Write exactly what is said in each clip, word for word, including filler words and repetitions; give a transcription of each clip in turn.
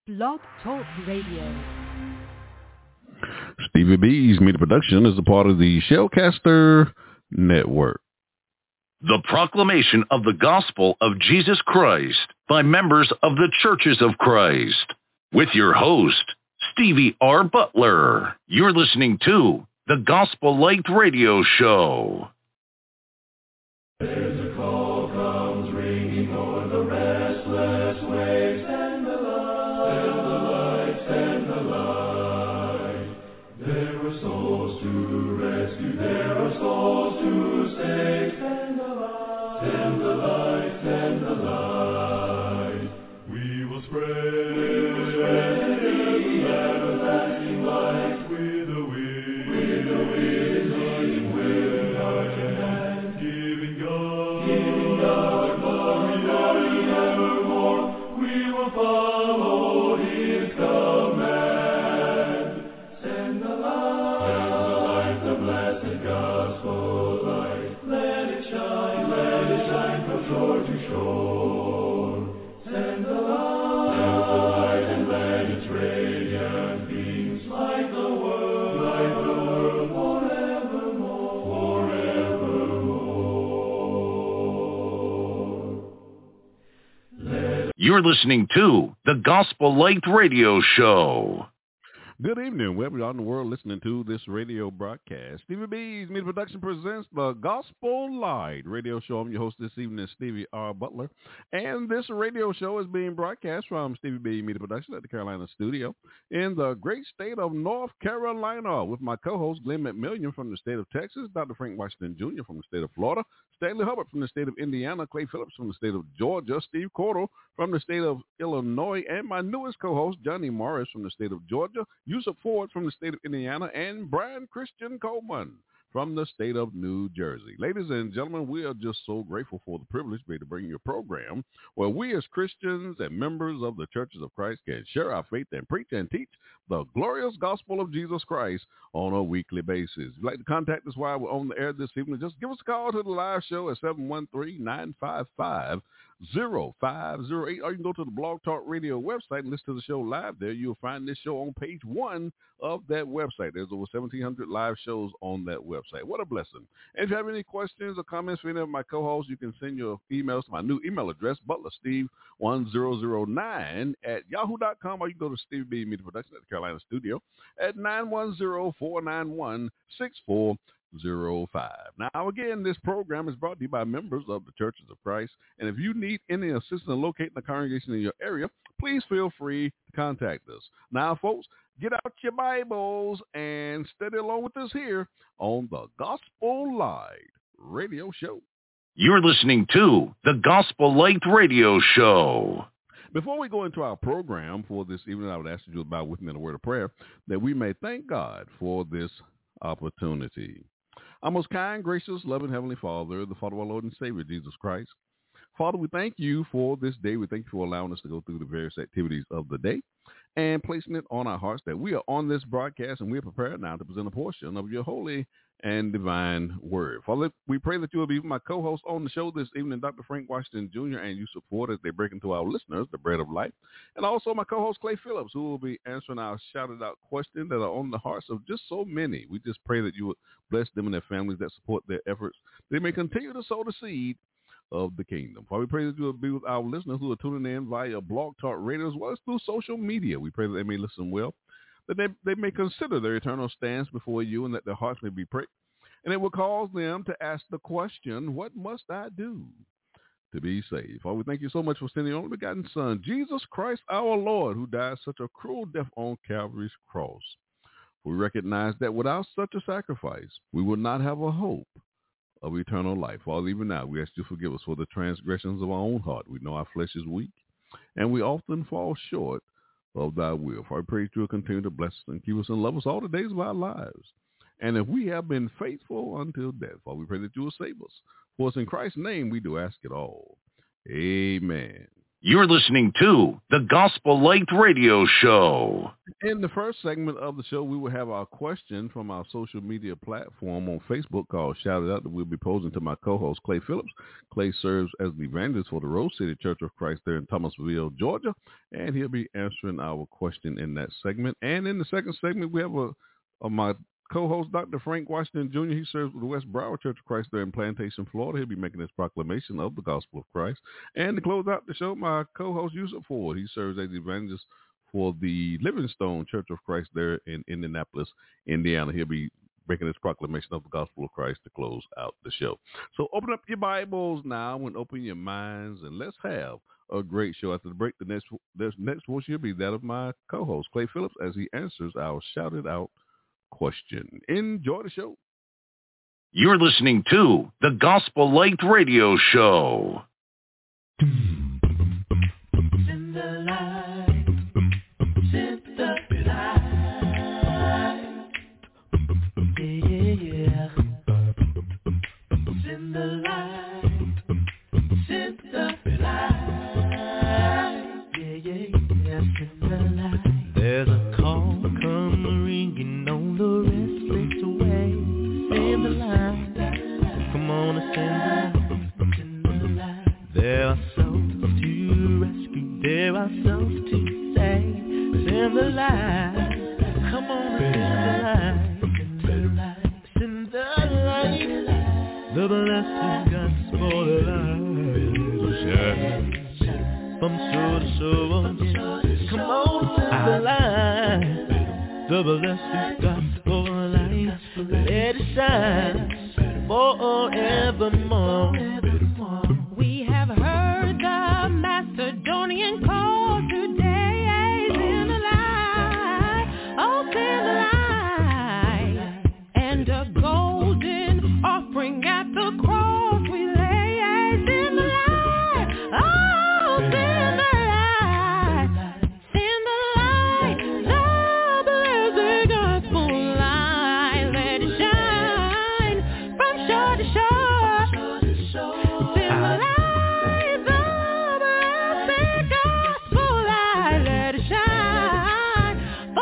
Blog Talk Radio. Stevie B's Media Production is a part of the Shellcaster Network. The proclamation of the gospel of Jesus Christ by members of the Churches of Christ. With your host, Stevie R. Butler. You're listening to the Gospel Light Radio Show. There's a call comes ringing o'er the restless waves, and the light, and the light, and the light. There are souls to rescue, there are souls to save, and the light, and the light, and the light. We will spread, we will spread the everlasting light with the wind, with the wind, leading with heart and hand, giving God, giving God glory, glory evermore. We will follow His command. Send the light, send the light, the blessed gospel light. Let it shine, let it shine from shore to shore. Send the light, send the light, and let its radiant beams light the world, light the world forevermore, forevermore. Let You're listening to the Gospel Light Radio Show. Good evening, wherever you are in the world listening to this radio broadcast. Stevie B's Media Production presents the Gospel Light Radio Show. I'm your host this evening, Stevie R. Butler. And this radio show is being broadcast from Stevie B Media Production at the Carolina studio in the great state of North Carolina with my co-host Glenn McMillian from the state of Texas, Doctor Frank Washington Junior from the state of Florida, Stanley Hubbard from the state of Indiana, Clay Phillips from the state of Georgia, Steve Cordell from the state of Illinois, and my newest co-host, Johnny Morris from the state of Georgia, Yusuf Ford from the state of Indiana, and Brian Christian Coleman from the state of New Jersey. Ladies and gentlemen, we are just so grateful for the privilege to be able to bring you a program where we as Christians and members of the Churches of Christ can share our faith and preach and teach the glorious gospel of Jesus Christ on a weekly basis. If you'd like to contact us while we're on the air this evening, just give us a call to the live show at seven one three, nine five five, zero five zero eight, or you can go to the Blog Talk Radio website and listen to the show live there. You'll find this show on page one of that website. There's over seventeen hundred live shows on that website. What a blessing. And if you have any questions or comments for any of my co-hosts, you can send your emails to my new email address, butlersteve one thousand nine at yahoo dot com, or you can go to Stevie B Media Production at the Carolina studio at nine one zero, four nine one, six four zero five. Now, again, this program is brought to you by members of the Churches of Christ. And if you need any assistance in locating the congregation in your area, please feel free to contact us. Now, folks, get out your Bibles and study along with us here on the Gospel Light Radio Show. You're listening to the Gospel Light Radio Show. Before we go into our program for this evening, I would ask you to bow with me in a word of prayer that we may thank God for this opportunity. Our most kind, gracious, loving Heavenly Father, the Father of our Lord and Savior, Jesus Christ. Father, we thank you for this day. We thank you for allowing us to go through the various activities of the day and placing it on our hearts that we are on this broadcast and we are prepared now to present a portion of your holy and divine word. Father, we pray that you will be my co-host on the show this evening, Doctor Frank Washington Junior, and you support as they break into our listeners the bread of life. And also my co-host Clay Phillips, who will be answering our shouted out questions that are on the hearts of just so many. We just pray that you would bless them and their families that support their efforts. They may continue to sow the seed of the kingdom. Father, we pray that you will be with our listeners who are tuning in via Blog Talk Radio as well as through social media. We pray that they may listen well, that they, they may consider their eternal stance before you, and that their hearts may be pricked. And it will cause them to ask the question, what must I do to be saved? Father, we thank you so much for sending your only begotten Son, Jesus Christ our Lord, who died such a cruel death on Calvary's cross. We recognize that without such a sacrifice, we will not have a hope of eternal life. Father, even now, we ask you to forgive us for the transgressions of our own heart. We know our flesh is weak, and we often fall short of thy will. For I pray that you will continue to bless us and keep us and love us all the days of our lives. And if we have been faithful until death, Father, we pray that you will save us. For us in Christ's name we do ask it all. Amen You're listening to the Gospel Light Radio Show. In the first segment of the show, we will have our question from our social media platform on Facebook called Shout It Out that we'll be posing to my co-host, Clay Phillips. Clay serves as the evangelist for the Rose City Church of Christ there in Thomasville, Georgia, and he'll be answering our question in that segment. And in the second segment, we have a, a my co-host, Doctor Frank Washington Junior He serves with the West Broward Church of Christ there in Plantation, Florida. He'll be making his proclamation of the gospel of Christ. And to close out the show, my co-host, Yusuf Ford. He serves as the evangelist for the Livingstone Church of Christ there in Indianapolis, Indiana. He'll be making his proclamation of the gospel of Christ to close out the show. So open up your Bibles now and open your minds, and let's have a great show. After the break, the next, the next voice will be that of my co-host, Clay Phillips, as he answers our shouted out question. Enjoy the show. You're listening to the Gospel Light Radio Show. Send the light, send the light, yeah, yeah, send the light, send the light, yeah, yeah, yeah, send the light. There's a call come ringing on the restless way. Send the light, come on and send the light, send the light. There are souls to rescue, there are souls to save. Send the light, come on and send the light, send the light, send the light. The blessed gospel light shine from shore to shore. Come on, send the light, the blessed gospel light. Let it shine forevermore. We have heard the Macedonian call today. Send the light, oh send the light, and a golden offering at the cross we lay. Send the light, oh send the light, send the light, the blessed gospel light. Let it shine from shore to shore. Send the light, the blessed gospel light. Let it shine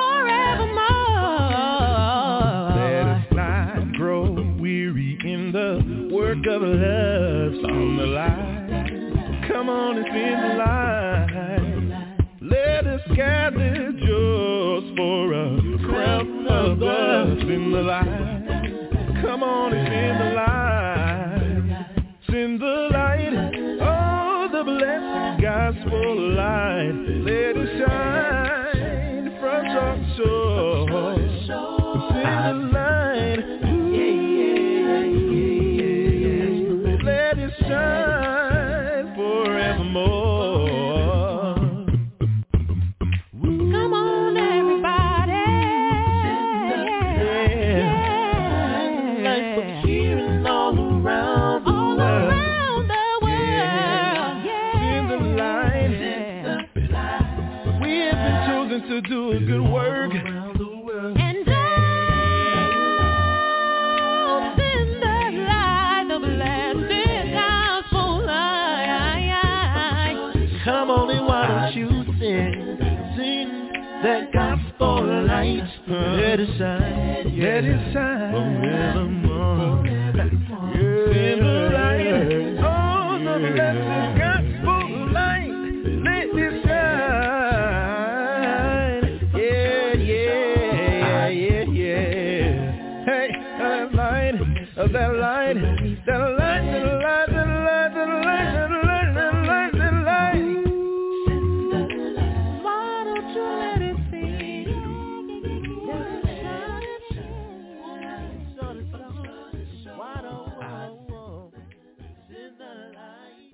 forevermore. Let us not grow weary in the work of love. Send the light, come on and send the light. Let us gather just for a crown of love. Send the light, come on and send the light. Send the light, oh the blessed gospel light. Let it shine from shore to shore. Send the light, let it shine forevermore. Come on, everybody. Yeah. Light for cheering all around the All world. around the world. Send the light. We have been chosen to do a good work. And oh, send the light, the blessed gospel light. Come on and why don't you sing, sing that gospel light. Let it shine, let it shine forevermore. Send the light, oh the blessed gospel light. Let it shine, yeah, yeah, yeah, yeah. Hey, that light, that light, that light, that light, that light, that light, that light, that light, that light. Why don't you let it see? Let it shine. Why don't you send the light?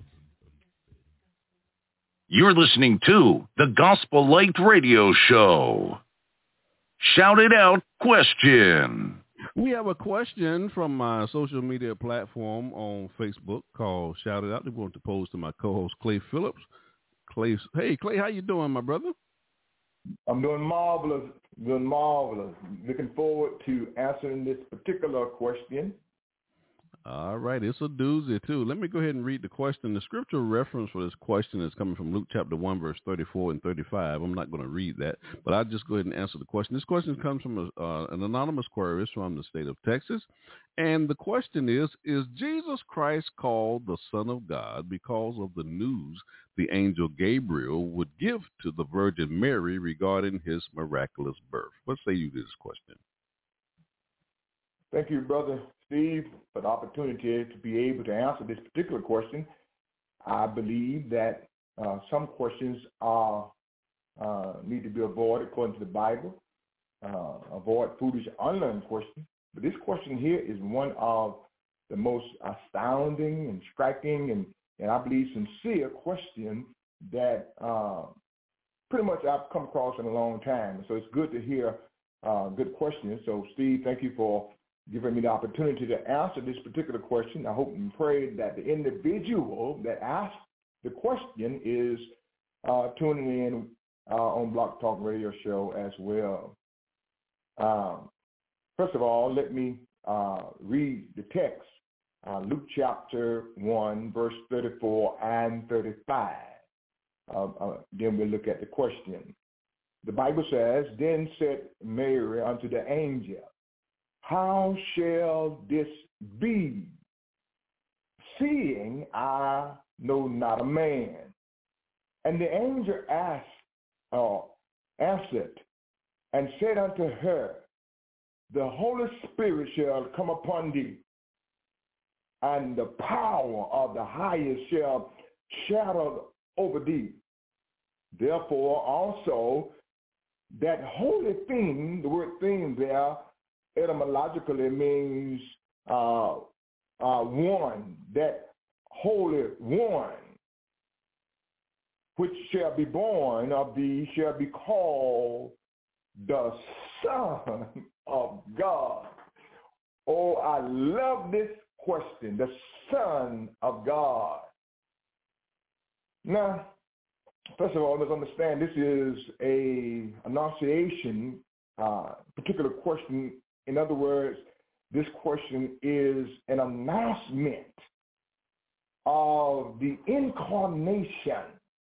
You're listening to the Gospel Light Radio Show. Shout it out question. We have a question from my social media platform on Facebook called Shout It Out. We're going to pose to my co-host, Clay Phillips. Clay, hey, Clay, how you doing, my brother? I'm doing marvelous, doing marvelous. Looking forward to answering this particular question. All right, it's a doozy too. Let me go ahead and read the question. The scripture reference for this question is coming from Luke chapter one, verse thirty-four and thirty-five. I'm not going to read that, but I'll just go ahead and answer the question. This question comes from a, uh, an anonymous query. It's from the state of Texas. And the question is, is Jesus Christ called the Son of God because of the news the angel Gabriel would give to the Virgin Mary regarding his miraculous birth? What say you to this question? Thank you, Brother Steve, for the opportunity to be able to answer this particular question. I believe that uh, some questions are uh, need to be avoided according to the Bible. Uh, avoid foolish, unlearned questions. But this question here is one of the most astounding and striking and, and I believe sincere question that uh, pretty much I've come across in a long time. So it's good to hear uh, good questions. So, Steve, thank you for giving me the opportunity to answer this particular question. I hope and pray that the individual that asked the question is uh, tuning in uh, on Block Talk Radio Show as well. Um, first of all, let me uh, read the text, uh, Luke chapter one, verse thirty-four and thirty-five. Uh, uh, then we'll look at the question. The Bible says, "Then said Mary unto the angel, How shall this be, seeing I know not a man? And the angel asked, uh, answered, and said unto her, The Holy Spirit shall come upon thee, and the power of the highest shall shadow over thee. Therefore also that holy thing," the word thing there, etymologically means uh, uh, one, that holy one, which shall be born of thee shall be called the Son of God. Oh, I love this question, the Son of God. Now, first of all, let's understand this is a annunciation, uh, particular question. In other words, this question is an announcement of the incarnation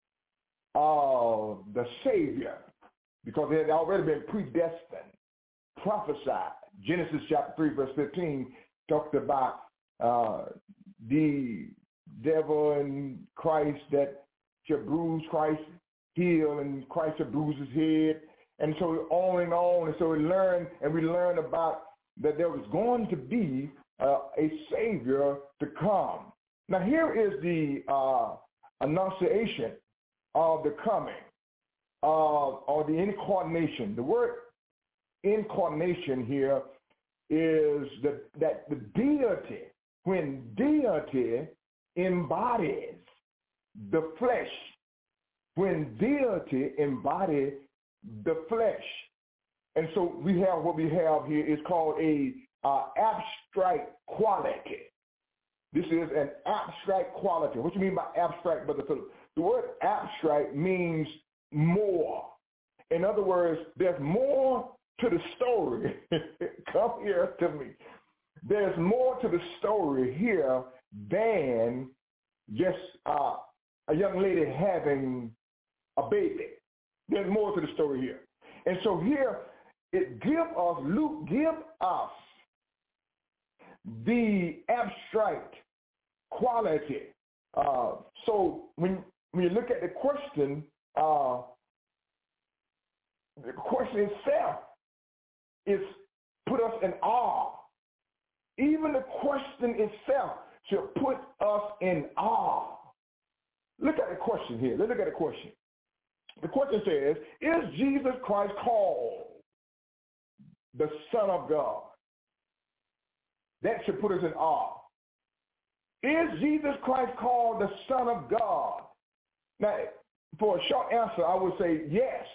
of the Savior, because it had already been predestined, prophesied. Genesis chapter three, verse fifteen, talked about uh, the devil and Christ that shall bruise Christ, heel, and Christ shall bruise his head. And so on and on. And so we learn, and we learn about that there was going to be uh, a Savior to come. Now here is the uh, annunciation of the coming, uh, or the incarnation. The word incarnation here is the, that the deity, when deity embodies the flesh, when deity embodies the flesh. And so we have what we have here is called a uh, abstract quality. This is an abstract quality. What do you mean by abstract, Brother Philip? The word abstract means more. In other words, there's more to the story. Come here to me. There's more to the story here than just uh, a young lady having a baby. There's more to the story here. And so here, it give us, Luke give us the abstract quality. Uh, so when, when you look at the question, uh, the question itself is put us in awe. Even the question itself should put us in awe. Look at the question here. Let's look at the question. The question says, is Jesus Christ called the Son of God? That should put us in awe. Is Jesus Christ called the Son of God? Now, for a short answer, I would say yes.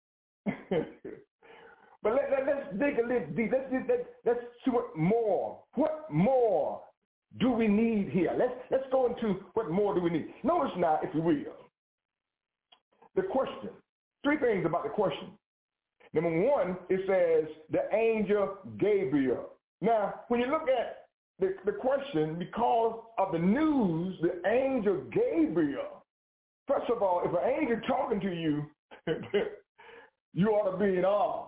But let, let, let's dig a little deep. Let's, let's, let's see what more. What more do we need here? Let's, let's go into what more do we need. Notice now, if you will, the question. Three things about the question. Number one, it says the angel Gabriel. Now, when you look at the, the question, because of the news, the angel Gabriel, first of all, if an angel talking to you, you ought to be in awe.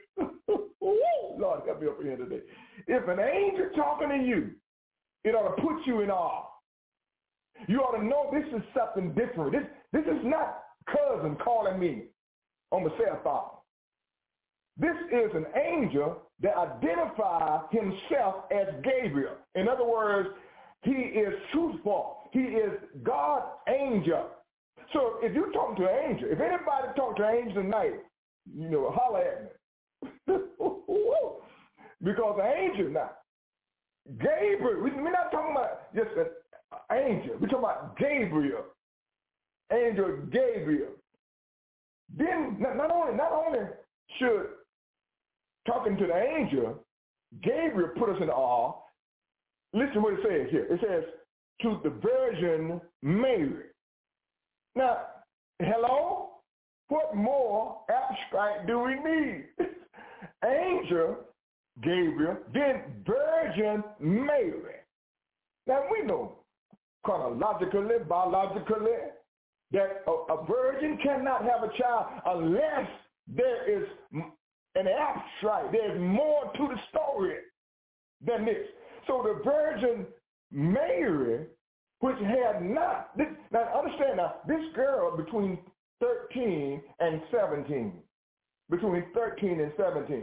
Lord, help me up here today. If an angel talking to you, it ought to put you in awe. You ought to know this is something different. This, this is not cousin calling me on the cell phone. This is an angel that identifies himself as Gabriel. In other words, he is truthful. He is God's angel. So if you're talking to an angel, if anybody talk to an angel tonight, you know, holler at me. Because an angel now, Gabriel, we're not talking about just an angel. We're talking about Gabriel, angel Gabriel. Then not only, not only should talking to the angel, Gabriel put us in awe. Listen to what it says here. It says, to the Virgin Mary. Now, hello? What more abstract do we need? Angel Gabriel, then Virgin Mary. Now, we know chronologically, biologically, that a, a virgin cannot have a child unless there is an abstract. There's more to the story than this. So the Virgin Mary, which had not, this, now understand now, this girl between thirteen and seventeen, between thirteen and seventeen,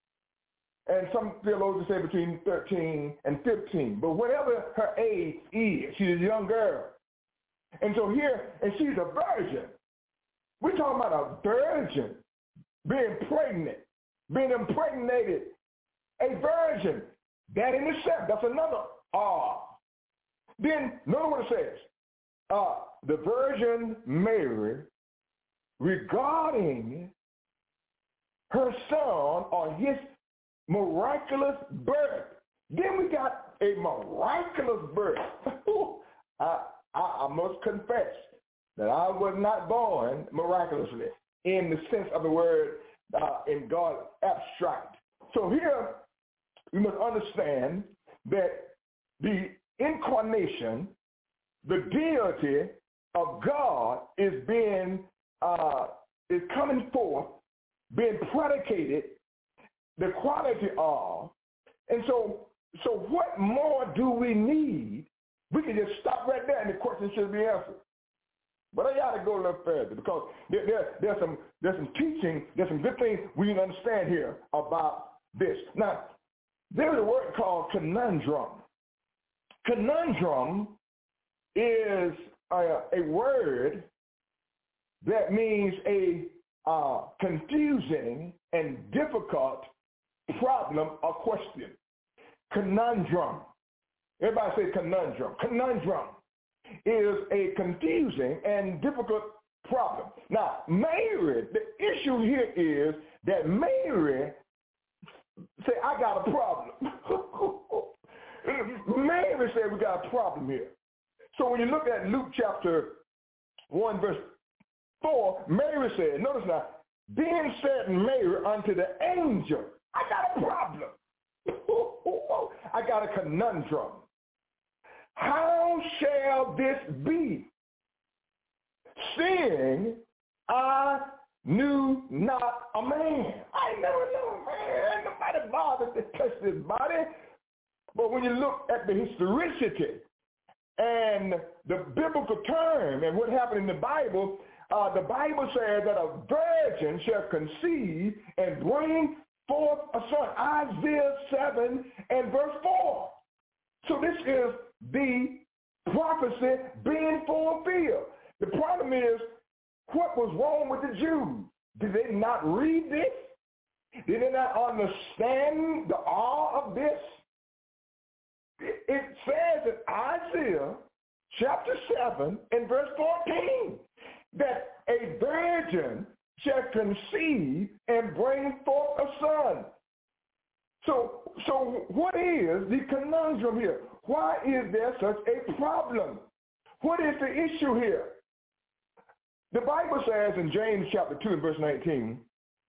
and some theologians say between thirteen and fifteen, but whatever her age is, she's a young girl. And so here, and she's a virgin. We're talking about a virgin being pregnant, being impregnated, a virgin. That in itself, that's another R. Then, notice what it says. Uh, the Virgin Mary, regarding her son or his miraculous birth. Then we got a miraculous birth. I, I, I must confess that I was not born miraculously in the sense of the word uh, in God's abstract. So here, we must understand that the incarnation, the deity of God is being, uh, is coming forth, being predicated, the quality of, and so, so what more do we need? We can just stop right there and the question should be answered. But I got to go a little further because there, there, there's some, there's some teaching, there's some good things we need to understand here about this. Now, there's a word called conundrum. Conundrum is a, a word that means a uh, confusing and difficult problem or question. Conundrum. Everybody say conundrum. Conundrum is a confusing and difficult problem. Now, Mary, the issue here is that Mary say, I got a problem. Mary said we got a problem here. So when you look at Luke chapter one, verse four, Mary said, notice now, then said Mary unto the angel, I got a problem. I got a conundrum. How shall this be, seeing I knew not a man? I never knew a man. Ain't nobody bothered to touch this body. But when you look at the historicity and the biblical term and what happened in the Bible, uh, the Bible says that a virgin shall conceive and bring forth a son. Isaiah seven and verse four. So this is the prophecy being fulfilled. The problem is, what was wrong with the Jews? Did they not read this? Did they not understand the awe of this? It says in Isaiah chapter seven and verse fourteen that a virgin shall conceive and bring forth a son. So, so what is the conundrum here? Why is there such a problem? What is the issue here? The Bible says in James chapter two and verse nineteen,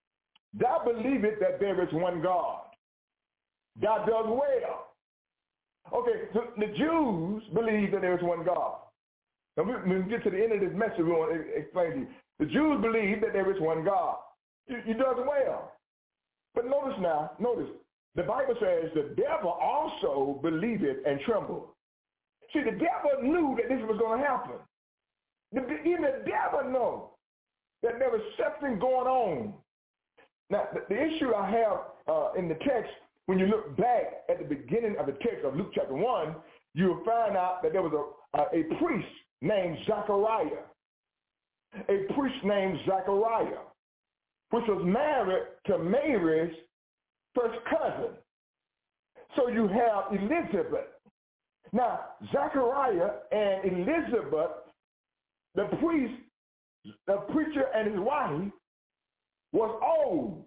thou believest that there is one God. Thou does well. Okay, so the Jews believe that there is one God. Now, when we get to the end of this message, we want to explain to you. The Jews believe that there is one God. He does well. But notice now, notice, the Bible says the devil also believed it and trembled. See, the devil knew that this was going to happen. The, even the devil knows that there was something going on. Now, the, the issue I have uh, in the text, when you look back at the beginning of the text of Luke chapter one, you'll find out that there was a, a, a priest named Zachariah. A priest named Zachariah, which was married to Mary's first cousin. So you have Elizabeth. Now, Zachariah and Elizabeth, the priest, the preacher and his wife, was old.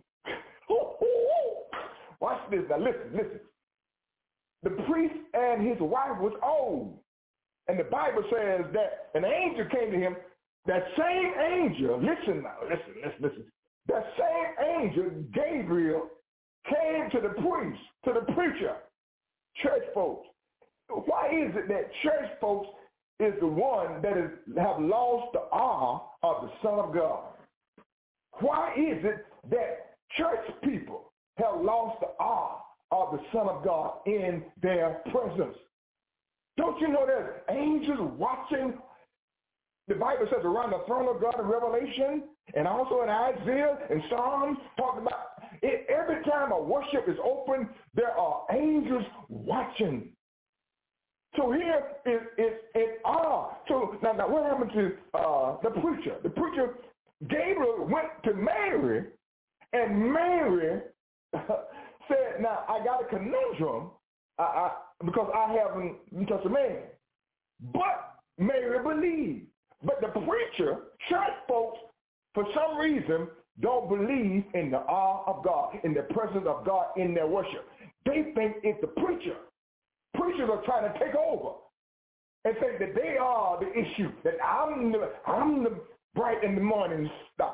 Watch this now. Listen, listen. The priest and his wife was old. And the Bible says that an angel came to him. That same angel, listen now, listen, listen, listen. That same angel, Gabriel, came to the priest, to the preacher, church folks. Why is it that church folks is the one that is, have lost the awe of the Son of God? Why is it that church people have lost the awe of the Son of God in their presence? Don't you know there's angels watching? The Bible says around the throne of God in Revelation and also in Isaiah and Psalms, talking about it, every time a worship is open, there are angels watching. So here is is in awe. So now, now what happened to uh, the preacher? The preacher, Gabriel, went to Mary, and Mary said, now I got a conundrum I, I, because I haven't touched a man. But Mary believed. But the preacher, church folks, for some reason, don't believe in the awe of God, in the presence of God in their worship. They think it's the preacher. Preachers are trying to take over and think that they are the issue, that I'm the, I'm the bright in the morning star.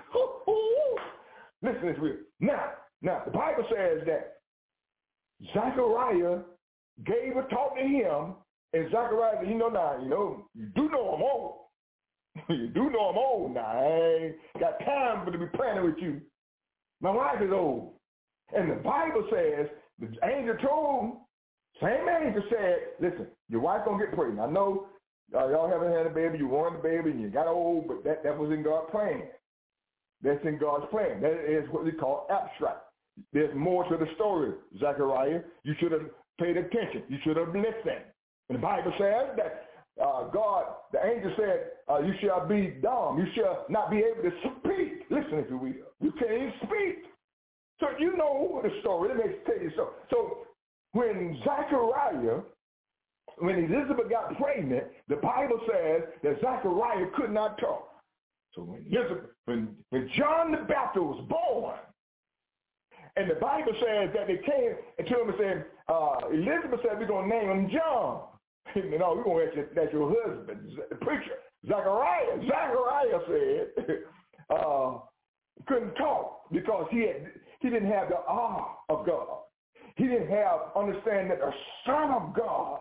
Listen to this. Now, now, the Bible says that Zachariah gave a talk to him, and Zachariah said, you know, now, you know, you do know I'm old. You do know I'm old now. I ain't got time for to be planning with you. My wife is old. And the Bible says, the angel told him, same angel said, listen, your wife gonna get pregnant. I know uh, y'all haven't had a baby, you wanted a baby, and you got old, but that, that was in God's plan. That's in God's plan. That is what we call abstract. There's more to the story, Zechariah. You should have paid attention. You should have listened. And the Bible says that uh, God, the angel said, uh, you shall be dumb. You shall not be able to speak. Listen, if you will. You can't even speak. So you know the story. Let me tell you so. So when Zechariah, when Elizabeth got pregnant, the Bible says that Zechariah could not talk. So when, Elizabeth, when, when John the Baptist was born, and the Bible says that they came and to him and said, uh, Elizabeth said, we're going to name him John. You know, we're going to ask that's your husband, the preacher. Zechariah. Zechariah said, uh, couldn't talk because he had he didn't have the awe of God. He didn't have understanding that the Son of God.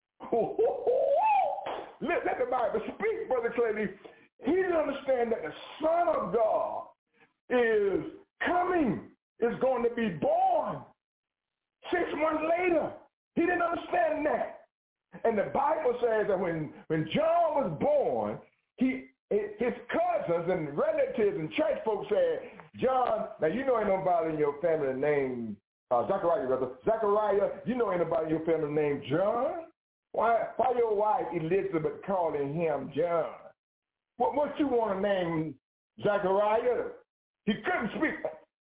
let, let the Bible speak, Brother Clay. He didn't understand that the Son of God is coming, is going to be born six months later. He didn't understand that. And the Bible says that when, when John was born, he his cousins and relatives and church folks said, John, now you know ain't nobody in your family named uh, Zechariah, brother. Zechariah, you know ain't nobody in your family named John. Why, why your wife Elizabeth calling him John? What, what you want to name Zechariah? He couldn't speak.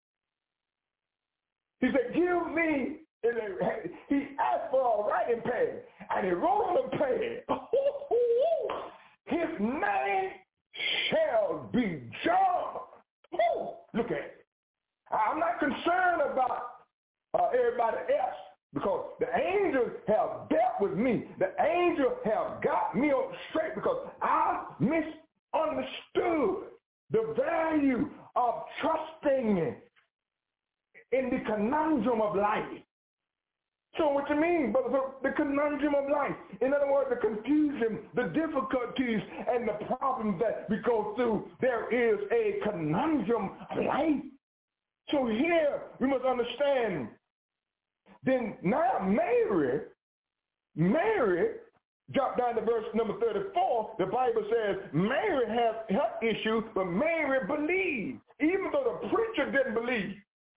He said, give me, he asked for a writing pad, and he wrote on the pad, his name shall be John. Look at it. I'm not concerned about uh, everybody else because the angels have dealt with me. The angels have got me on straight because I misunderstood the value of trusting in the conundrum of life. So what you mean, brother? So the conundrum of life. In other words, the confusion, the difficulties, and the problems that we go through. There is a conundrum of life. So here we must understand. Then now Mary, Mary, drop down to verse number thirty-four. The Bible says Mary has her issue, but Mary believed, even though the preacher didn't believe.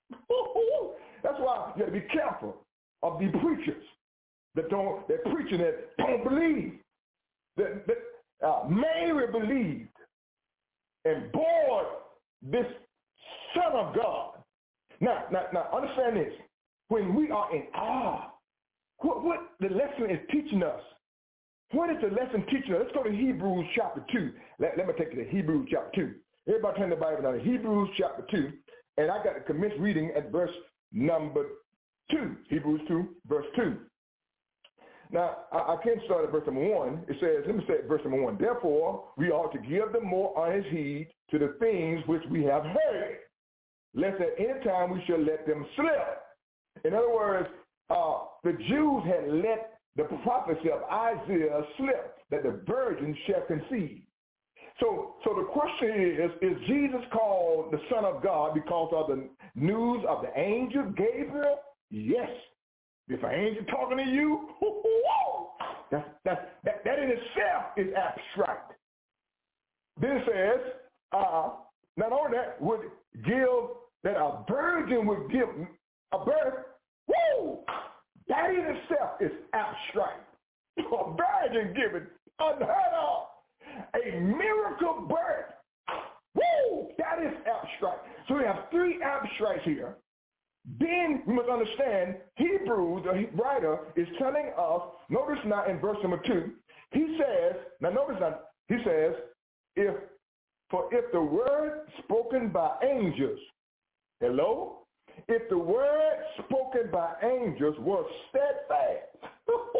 That's why you got to be careful of the preachers that don't, that preaching that don't believe. That, that uh, Mary believed and bore this Son of God. Now, now, now, understand this. When we are in awe, what, what the lesson is teaching us, what is the lesson teaching us? Let's go to Hebrews chapter two. Let, let me take you to Hebrews chapter two. Everybody turn the Bible down to Hebrews chapter two, and I got to commence reading at verse number two. Hebrews two, verse two. Now, I, I can't start at verse number one. It says, let me say verse number one. Therefore, we ought to give the more honest heed to the things which we have heard, lest at any time we shall let them slip. In other words, uh, the Jews had let the prophecy of Isaiah slip, that the virgin shall conceive. So, so the question is, is Jesus called the Son of God because of the news of the angel Gabriel? Yes. If an angel talking to you, that's, that's, that, that in itself is abstract. Then it says, uh, not only that, would give, that a virgin would give a birth. Woo! That in itself is abstract. A virgin given, unheard of. A miracle birth. Woo! That is abstract. So we have three abstracts here. Then we must understand, Hebrews, the writer, is telling us, notice now in verse number two, he says, now notice now, he says, if, for if the word spoken by angels, hello? If the word spoken by angels was steadfast,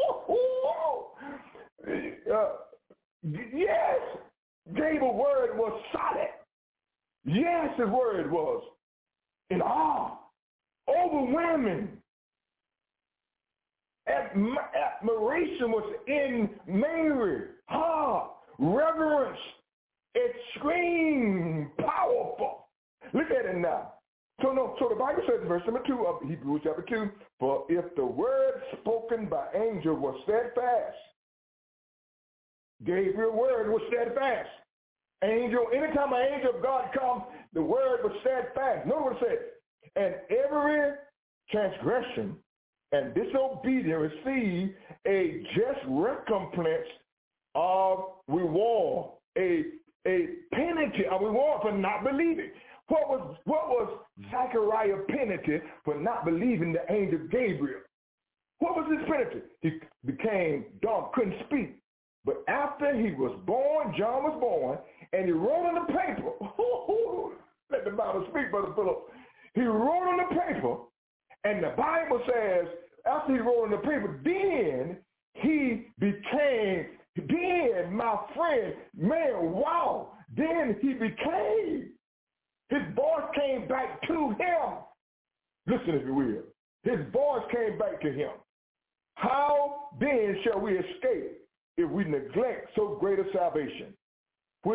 uh, yes, Gabriel's word was solid. Yes, his word was in awe, overwhelming. Adm- admiration was in Mary. Ah, reverence, extreme, powerful. Look at it now. So no, so the Bible says in verse number two of Hebrews chapter two, for if the word spoken by angel was steadfast, Gabriel's word was steadfast. Angel, anytime an angel of God comes, the word was steadfast. Notice what it said. And every transgression and disobedience receive a just recompense of reward, a, a penalty of reward for not believing. What was, what was Zechariah's penalty for not believing the angel Gabriel? What was his penalty? He became dumb, couldn't speak. But after he was born, John was born, and he wrote on the paper. Let the Bible speak, Brother Philip. He wrote on the paper, and the Bible says, after he wrote on the paper, then he became, then my friend, man, wow, then he became. His voice came back to him. Listen, if you will. His voice came back to him. How then shall we escape if we neglect so great a salvation, which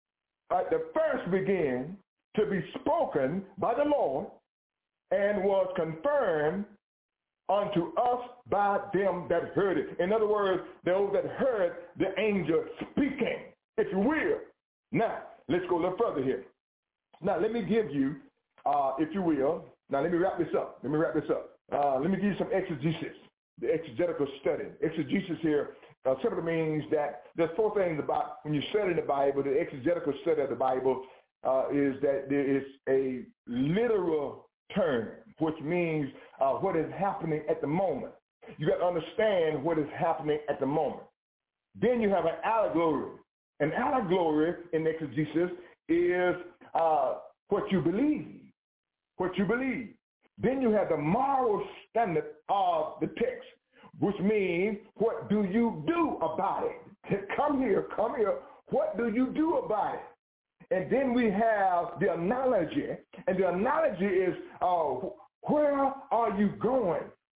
at the first began to be spoken by the Lord and was confirmed unto us by them that heard it. In other words, those that heard the angel speaking, if you will. Now, let's go a little further here. Now, let me give you, uh, if you will, now let me wrap this up. Let me wrap this up. Uh, let me give you some exegesis, the exegetical study. Exegesis here uh, simply means that there's four things about when you study the Bible. The exegetical study of the Bible uh, is that there is a literal term, which means uh, what is happening at the moment. You got to understand what is happening at the moment. Then you have an allegory. An allegory in exegesis is uh, what you believe, what you believe. Then you have the moral standard of the text, which means what do you do about it? Come here, come here. What do you do about it? And then we have the analogy, and the analogy is uh, where are you going?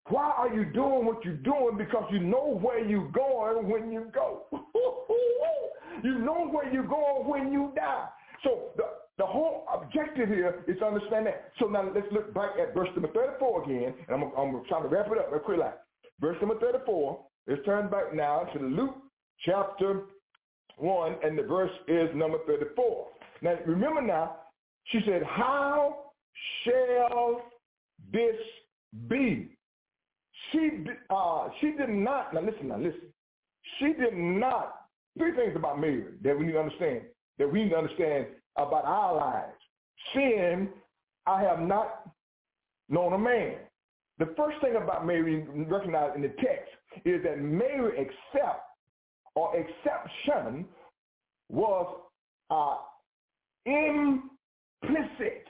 Why are you doing what you're doing? Because you know where you're going when you go. You know where you're going when you die. So the, the whole objective here is to understand that. So now let's look back at verse number thirty-four again, and I'm, I'm trying to wrap it up real quick. Like verse number thirty-four. Let's turn back now to Luke chapter one, and the verse is number thirty-four. Now remember now, she said, how shall this be? She uh, she did not, now listen, now listen. She did not, three things about Mary that we need to understand, that we need to understand about our lives. Seeing I have not known a man. The first thing about Mary recognized in the text is that Mary accept or exception was uh, implicit.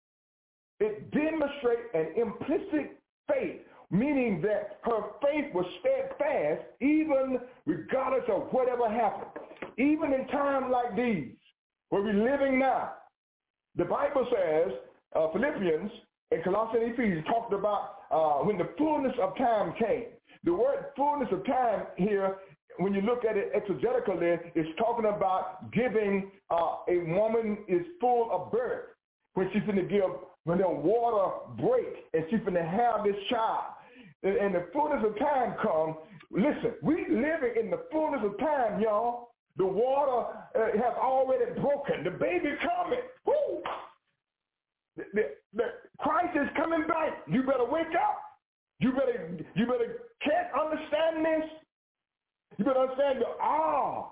It demonstrates an implicit faith, meaning that her faith was steadfast even regardless of whatever happened. Even in times like these, where we're living now, the Bible says, uh, Philippians and Colossians and Ephesians talked about uh, when the fullness of time came. The word fullness of time here, when you look at it exegetically, is talking about giving uh, a woman is full of birth. When she's going to give, when the water break and she's going to have this child. And, and the fullness of time comes. Listen, we living in the fullness of time, y'all. The water uh, has already broken. The baby coming. Woo! The, the, the Christ is coming back. You better wake up. You better, you better can't understand this. You better understand the awe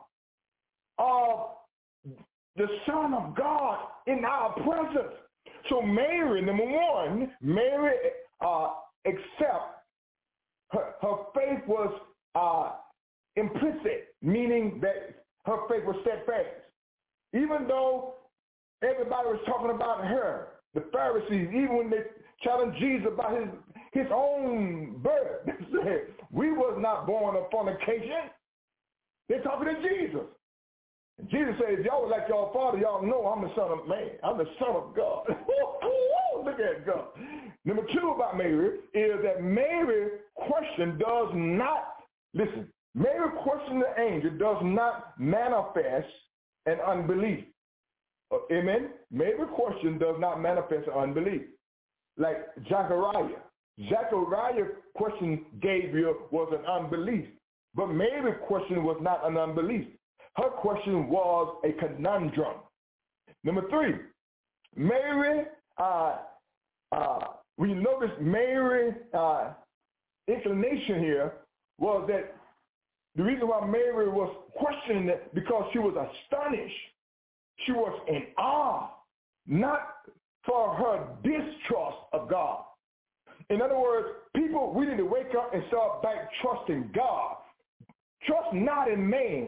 of the Son of God in our presence. So Mary, number one, Mary uh, accept her, her faith was uh, implicit, meaning that her faith was steadfast. Even though everybody was talking about her, the Pharisees, even when they challenged Jesus about his, his own birth, they said, we was not born of fornication. They're talking to Jesus. And Jesus says, y'all were like y'all father, y'all know I'm the Son of Man. I'm the Son of God. Look at God. Number two about Mary is that Mary's question does not, listen, Mary's question to the angel does not manifest an unbelief. Uh, amen? Mary's question does not manifest an unbelief. Like Zechariah. Zechariah's question Gabriel was an unbelief. But Mary's question was not an unbelief. Her question was a conundrum. Number three, Mary, uh, uh, when you notice Mary's uh, inclination here was that the reason why Mary was questioning it because she was astonished. She was in awe, not for her distrust of God. In other words, people, we need to wake up and start back trusting God. Trust not in man.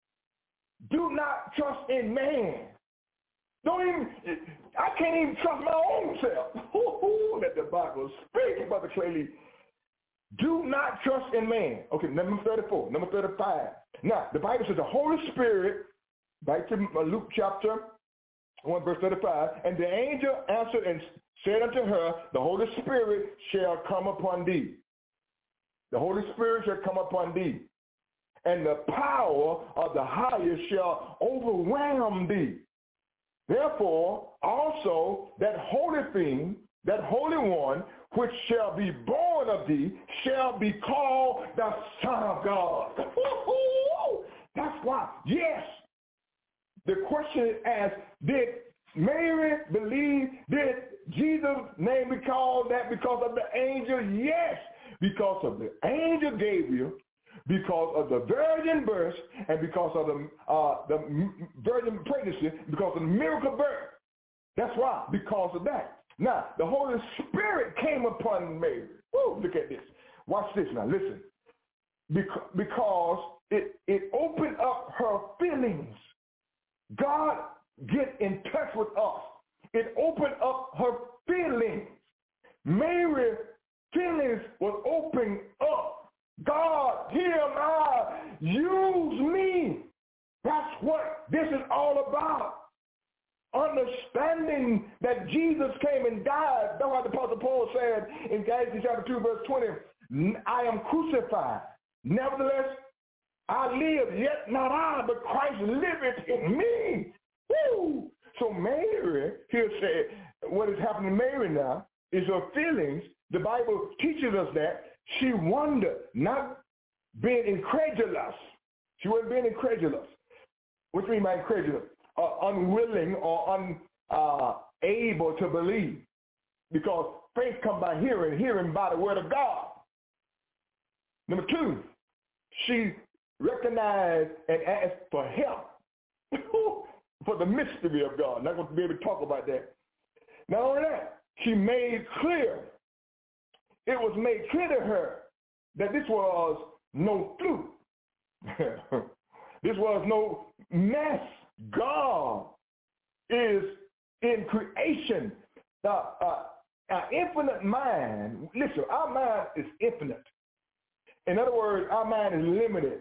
Do not trust in man. Don't even, I can't even trust my own self. Ooh, let the Bible speak, Brother Clay. Do not trust in man. Okay, number thirty-four, number thirty-five. Now, the Bible says the Holy Spirit, back to Luke chapter one, verse thirty-five, and the angel answered and said unto her, the Holy Spirit shall come upon thee. The Holy Spirit shall come upon thee. And the power of the highest shall overwhelm thee. Therefore, also that holy thing, that holy one, which shall be born of thee, shall be called the Son of God. That's why, yes. The question is asked, did Mary believe, did Jesus' name be called that because of the angel? Yes, because of the angel Gabriel, because of the virgin birth, and because of the uh, the virgin pregnancy, because of the miracle birth. That's why, because of that. Now, the Holy Spirit came upon Mary. Woo, look at this. Watch this now. Listen. Because, because it, it opened up her feelings. God get in touch with us. It opened up her feelings. Mary's feelings was opened up. God, here am I, use me. That's what this is all about. Understanding that Jesus came and died. That's what the Apostle Paul said in Galatians chapter two, verse twenty. I am crucified. Nevertheless, I live, yet not I, but Christ liveth in me. Woo! So Mary, here said, what is happening to Mary now is her feelings. The Bible teaches us that she wondered, not being incredulous. She wasn't being incredulous. What do you mean by incredulous? Uh, unwilling or unable uh, to believe. Because faith comes by hearing, hearing by the word of God. Number two, she recognized and asked for help for the mystery of God. Not going to be able to talk about that. Not only that, she made clear, it was made clear to her that this was no fluke. This was no mess. God is in creation. The uh, our infinite mind, listen, our mind is infinite. In other words, our mind is limited.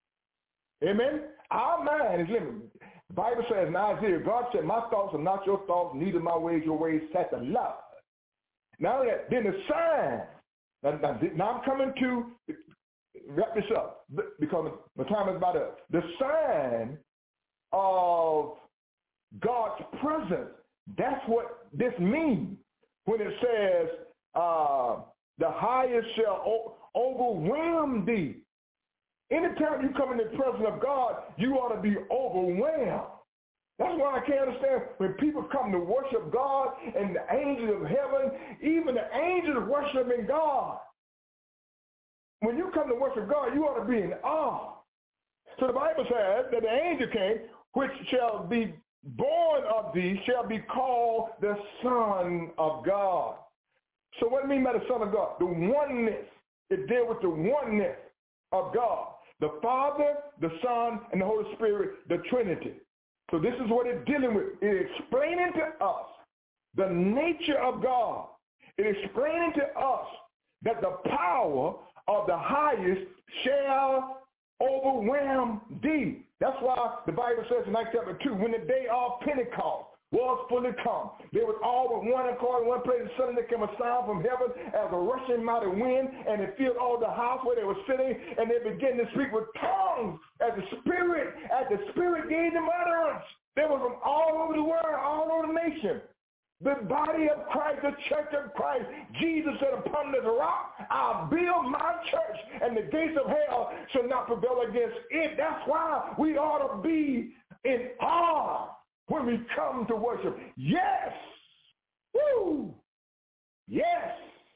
Amen? Our mind is limited. The Bible says in Isaiah, God said, my thoughts are not your thoughts, neither my ways your ways, saith the Lord. Now that, then the sign, now, now, now I'm coming to wrap this up because the time is about up. The sign of God's presence, that's what this means when it says uh, the highest shall o- overwhelm thee. Anytime you come in the presence of God, you ought to be overwhelmed. That's why I can't understand when people come to worship God and the angels of heaven, even the angels worshiping God. When you come to worship God, you ought to be in awe. So the Bible says that the angel came, which shall be born of thee, shall be called the Son of God. So what do you mean by the Son of God? The oneness. It deals with the oneness of God. The Father, the Son, and the Holy Spirit, the Trinity. So this is what it's dealing with. It's explaining to us the nature of God. It's explaining to us that the power of the highest shall overwhelm thee. That's why the Bible says in Acts chapter two, when the day of Pentecost was fully come, they was all with one accord in one place, and suddenly there came a sound from heaven as a rushing mighty wind, and it filled all the house where they were sitting, and they began to speak with tongues as the Spirit, as the Spirit gave them utterance. They were from all over the world, all over the nation. The body of Christ, the church of Christ. Jesus said, upon this rock, I'll build my church, and the gates of hell shall not prevail against it. That's why we ought to be in awe when we come to worship. Yes. Woo. Yes.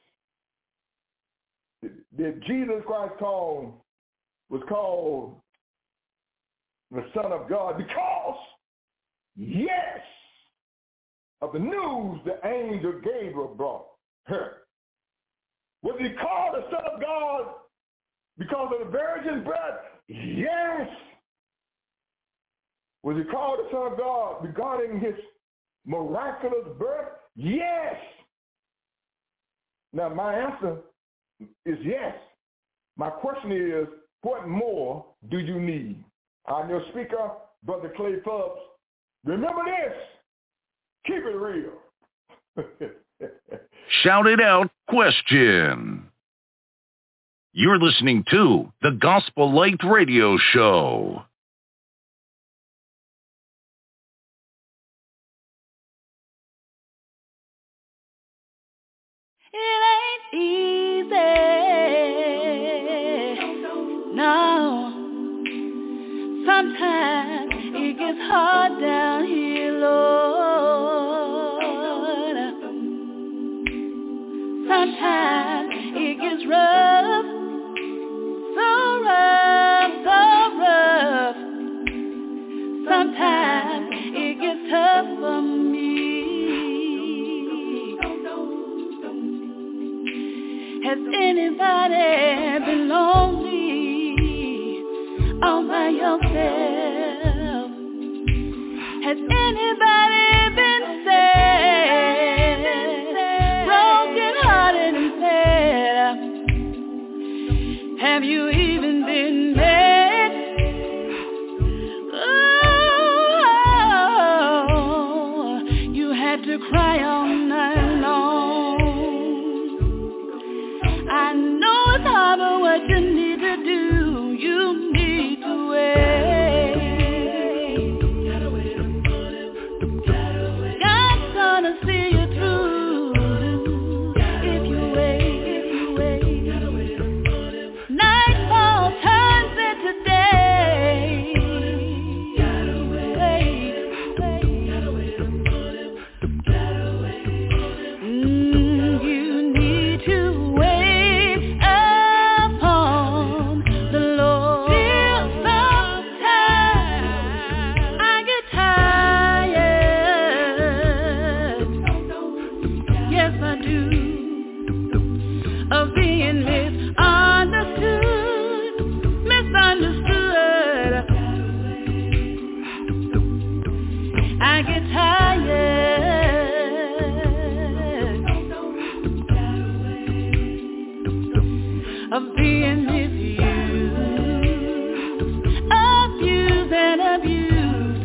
That Jesus Christ called, was called the Son of God because, yes, of the news the angel Gabriel brought her. Was he called the Son of God because of the virgin's birth? Yes. Was he called the Son of God regarding his miraculous birth? Yes. Now my answer is yes. My question is, what more do you need? I'm your speaker, Brother Clay Phelps. Remember this. Keep it real. Shout it out question. You're listening to the Gospel Light Radio Show. It ain't easy. No. Sometimes it gets hard down here, Lord. Sometimes it gets rough, so rough, so rough. Sometimes it gets tough for me. Has anybody been lonely all by yourself? Has anybody been sad, broken hearted and sad? Have you even been mad? Oh, you had to cry all night long. I know it's yes I do, of being misunderstood, misunderstood. I get tired of being misused, abused and abused.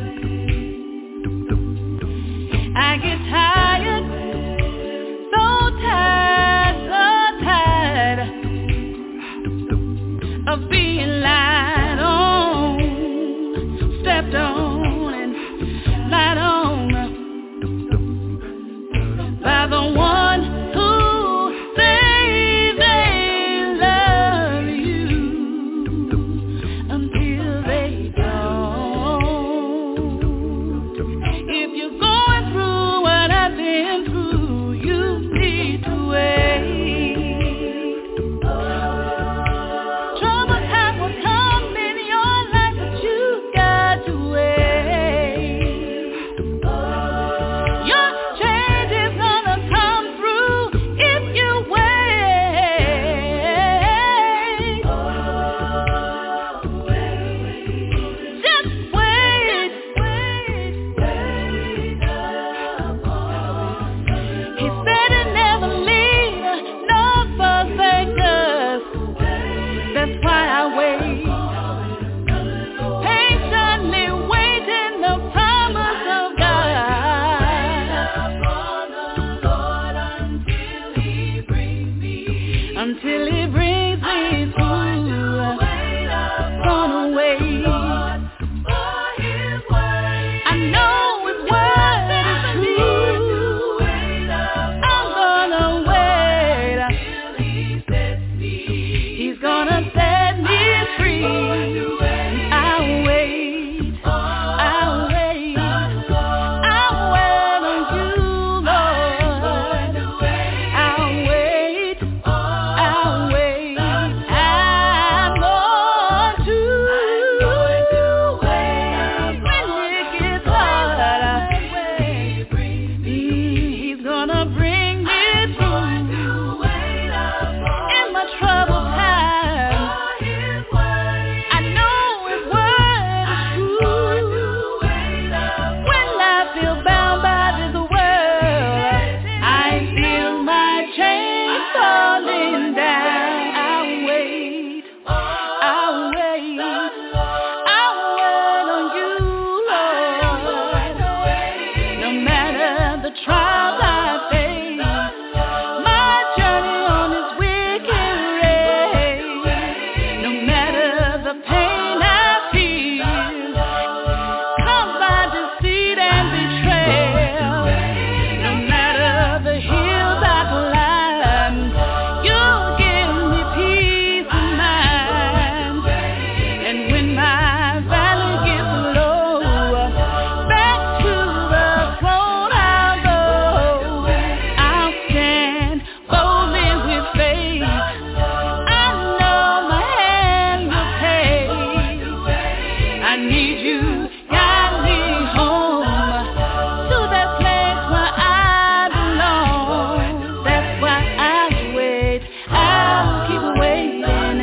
I get tired, so tired, so tired of being lied on, stepped on and lied on by the one who say they love you until they don't. If you're going through what I've been through, you need to wait. Trouble time will come in your life, but you got to wait. Your change is gonna come through if you wait. Just wait. He said he'd never leave us nor forsake us. That's why I wait. Patiently waiting the promise of God. Until he brings me through. Gonna wait. I know his word is true. I'm gonna wait. He's gonna set me free. I'll wait. I'll wait. I'll wait on you, Lord. I'll wait. I'll wait. I'm going to wait. When it gets hard, he's gonna bring me through. In my troubled time, I know his word is true. When I feel bound by this world, I feel my chains falling down. I'll wait, I'll wait, I'll wait on you, Lord. No matter the trials I face, my journey on this wicked race. No matter the pain I feel, caused by deceit and betrayal. No matter the hills I climb, you'll give me peace of mind. And when my valley gets low, back to the throne I'll go. I'll stand boldly with faith. I know my hand will take. I need you, guide me home to that place where I belong. That's why I'll wait. I'll keep waiting.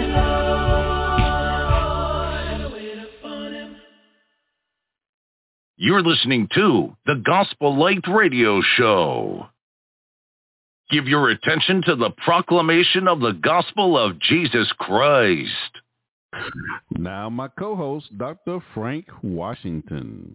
You're listening to the Gospel Light Radio Show. Give your attention to the proclamation of the gospel of Jesus Christ. Now my co-host, Doctor Frank Washington.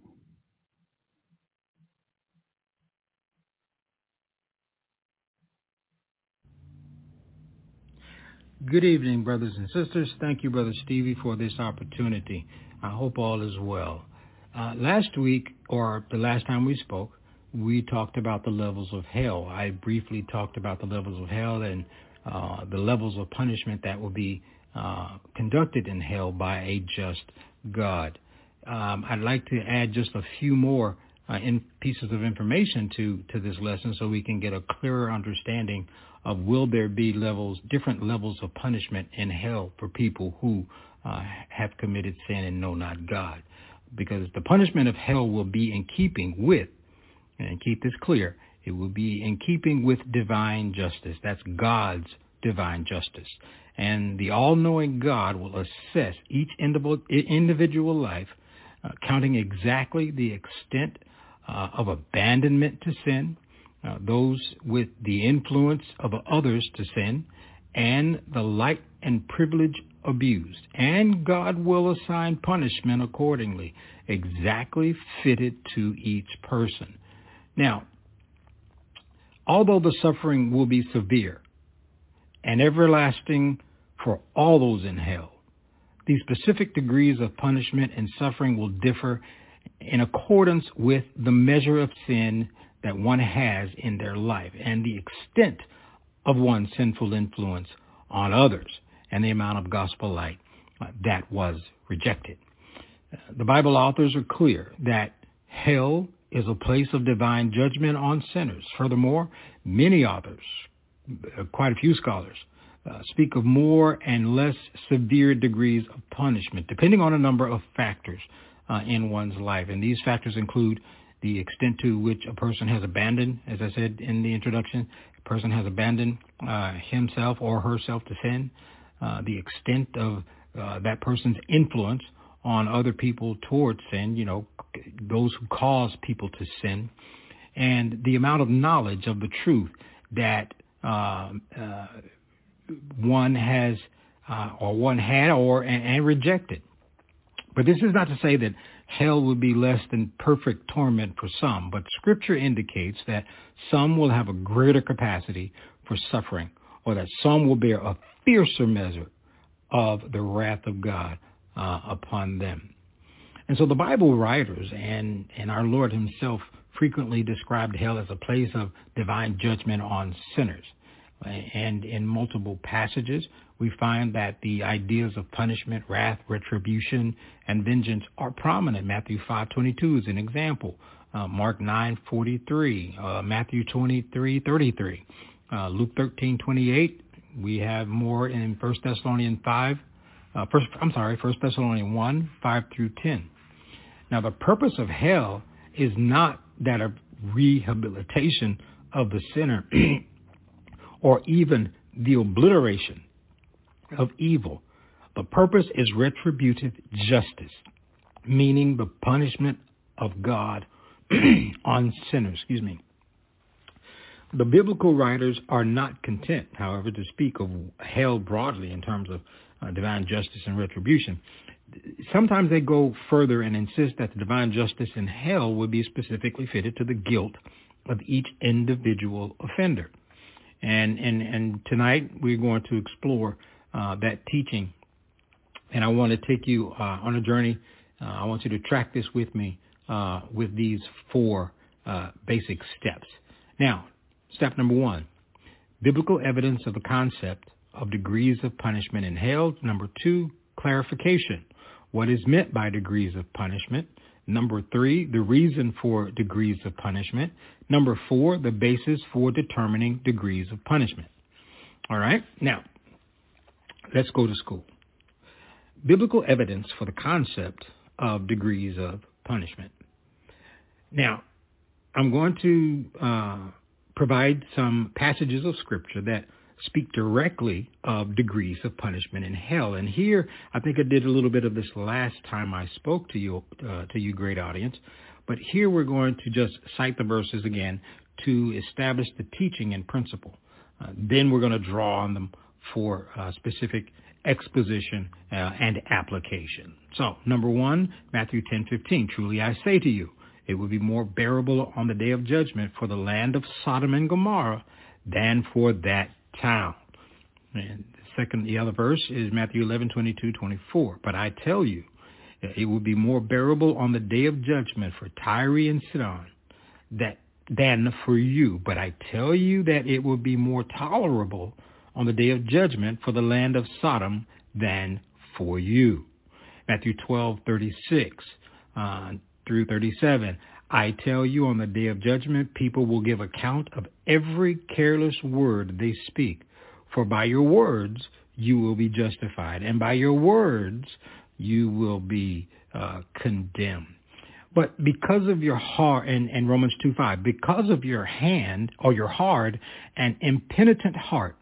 Good evening, brothers and sisters. Thank you, Brother Stevie, for this opportunity. I hope all is well. Uh, last week, or the last time we spoke, we talked about the levels of hell. I briefly talked about the levels of hell and uh, the levels of punishment that will be uh, conducted in hell by a just God. Um, I'd like to add just a few more uh, in pieces of information to, to this lesson so we can get a clearer understanding of will there be levels, different levels of punishment in hell for people who uh, have committed sin and know not God. Because the punishment of hell will be in keeping with, and keep this clear, It will be in keeping with divine justice. That's God's divine justice. And the all-knowing God will assess each individual life, uh, counting exactly the extent uh, of abandonment to sin, uh, those with the influence of others to sin, and the light and privilege abused. And God will assign punishment accordingly, exactly fitted to each person. Now, although the suffering will be severe and everlasting for all those in hell, the specific degrees of punishment and suffering will differ in accordance with the measure of sin that one has in their life and the extent of one's sinful influence on others and the amount of gospel light uh, that was rejected. Uh, the Bible authors are clear that hell is a place of divine judgment on sinners. Furthermore, many authors, uh, quite a few scholars, uh, speak of more and less severe degrees of punishment, depending on a number of factors uh, in one's life. And these factors include the extent to which a person has abandoned, as I said in the introduction, a person has abandoned uh, himself or herself to sin, uh, the extent of uh, that person's influence on other people towards sin, you know, those who cause people to sin, and the amount of knowledge of the truth that uh, uh, one has uh, or one had or and, and rejected. But this is not to say that hell will be less than perfect torment for some, but Scripture indicates that some will have a greater capacity for suffering, or that some will bear a fiercer measure of the wrath of God uh, upon them. And so the Bible writers and, and our Lord himself frequently described hell as a place of divine judgment on sinners. And in multiple passages, we find that the ideas of punishment, wrath, retribution, and vengeance are prominent. Matthew five twenty-two is an example. Uh, Mark nine forty-three, uh, Matthew twenty-three thirty-three, uh, Luke thirteen twenty-eight. We have more in First Thessalonians five. Uh, first, I'm sorry, First Thessalonians one five through ten. Now, the purpose of hell is not that of rehabilitation of the sinner or even the obliteration of evil. The purpose is retributive justice, meaning the punishment of God on sinners. Excuse me. The biblical writers are not content, however, to speak of hell broadly in terms of uh, divine justice and retribution. Sometimes they go further and insist that the divine justice in hell would be specifically fitted to the guilt of each individual offender. And and, and tonight we're going to explore uh, that teaching. And I want to take you uh, on a journey. Uh, I want you to track this with me uh, with these four uh, basic steps. Now, step number one, biblical evidence of the concept of degrees of punishment in hell. Number two, clarification. What is meant by degrees of punishment? Number three, the reason for degrees of punishment. Number four, the basis for determining degrees of punishment. All right. Now, let's go to school. Biblical evidence for the concept of degrees of punishment. Now, I'm going to uh, provide some passages of Scripture that speak directly of degrees of punishment in hell. And here, I think I did a little bit of this last time I spoke to you, uh, to you, great audience. But here we're going to just cite the verses again to establish the teaching and principle. Uh, then we're going to draw on them for uh, specific exposition uh, and application. So, number one, Matthew ten fifteen. Truly I say to you, it will be more bearable on the day of judgment for the land of Sodom and Gomorrah than for that town. And the second, the other verse is Matthew eleven twenty-two twenty-four. But I tell you, it will be more bearable on the day of judgment for Tyre and Sidon that than for you. But I tell you that it will be more tolerable on the day of judgment for the land of Sodom than for you. Matthew twelve thirty-six uh, through thirty-seven. I tell you, on the day of judgment, people will give account of every careless word they speak. For by your words you will be justified, and by your words you will be uh, condemned. But because of your heart, and, and Romans two five, because of your hand or your hard and impenitent heart,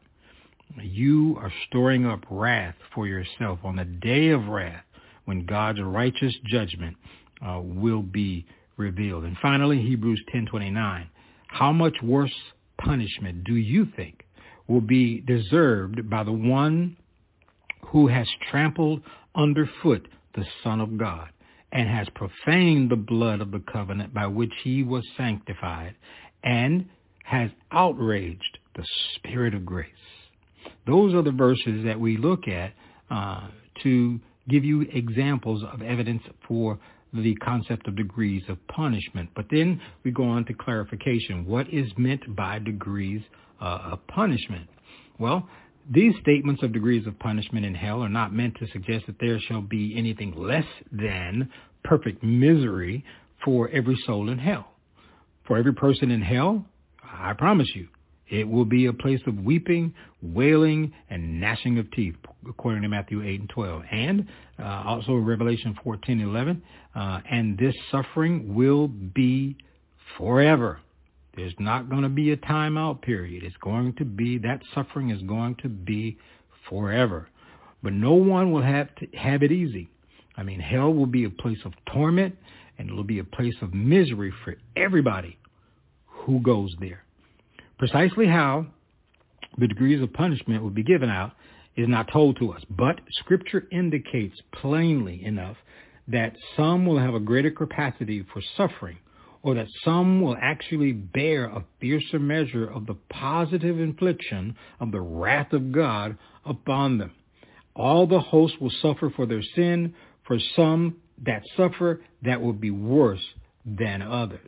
you are storing up wrath for yourself on the day of wrath when God's righteous judgment uh, will be revealed. And finally, Hebrews ten twenty-nine. How much worse punishment do you think will be deserved by the one who has trampled underfoot the Son of God and has profaned the blood of the covenant by which he was sanctified and has outraged the Spirit of grace? Those are the verses that we look at uh, to give you examples of evidence for the concept of degrees of punishment. But then we go on to clarification. What is meant by degrees uh, of punishment? Well, these statements of degrees of punishment in hell are not meant to suggest that there shall be anything less than perfect misery for every soul in hell. For every person in hell, I promise you, it will be a place of weeping, wailing, and gnashing of teeth, according to Matthew eight and twelve. And uh, also Revelation fourteen and eleven. Uh, and this suffering will be forever. There's not going to be a timeout period. It's going to be, that suffering is going to be forever. But no one will have to have it easy. I mean, hell will be a place of torment, and it will be a place of misery for everybody who goes there. Precisely how the degrees of punishment will be given out is not told to us, but Scripture indicates plainly enough that some will have a greater capacity for suffering, or that some will actually bear a fiercer measure of the positive infliction of the wrath of God upon them. All the hosts will suffer for their sin. For some that suffer, that will be worse than others.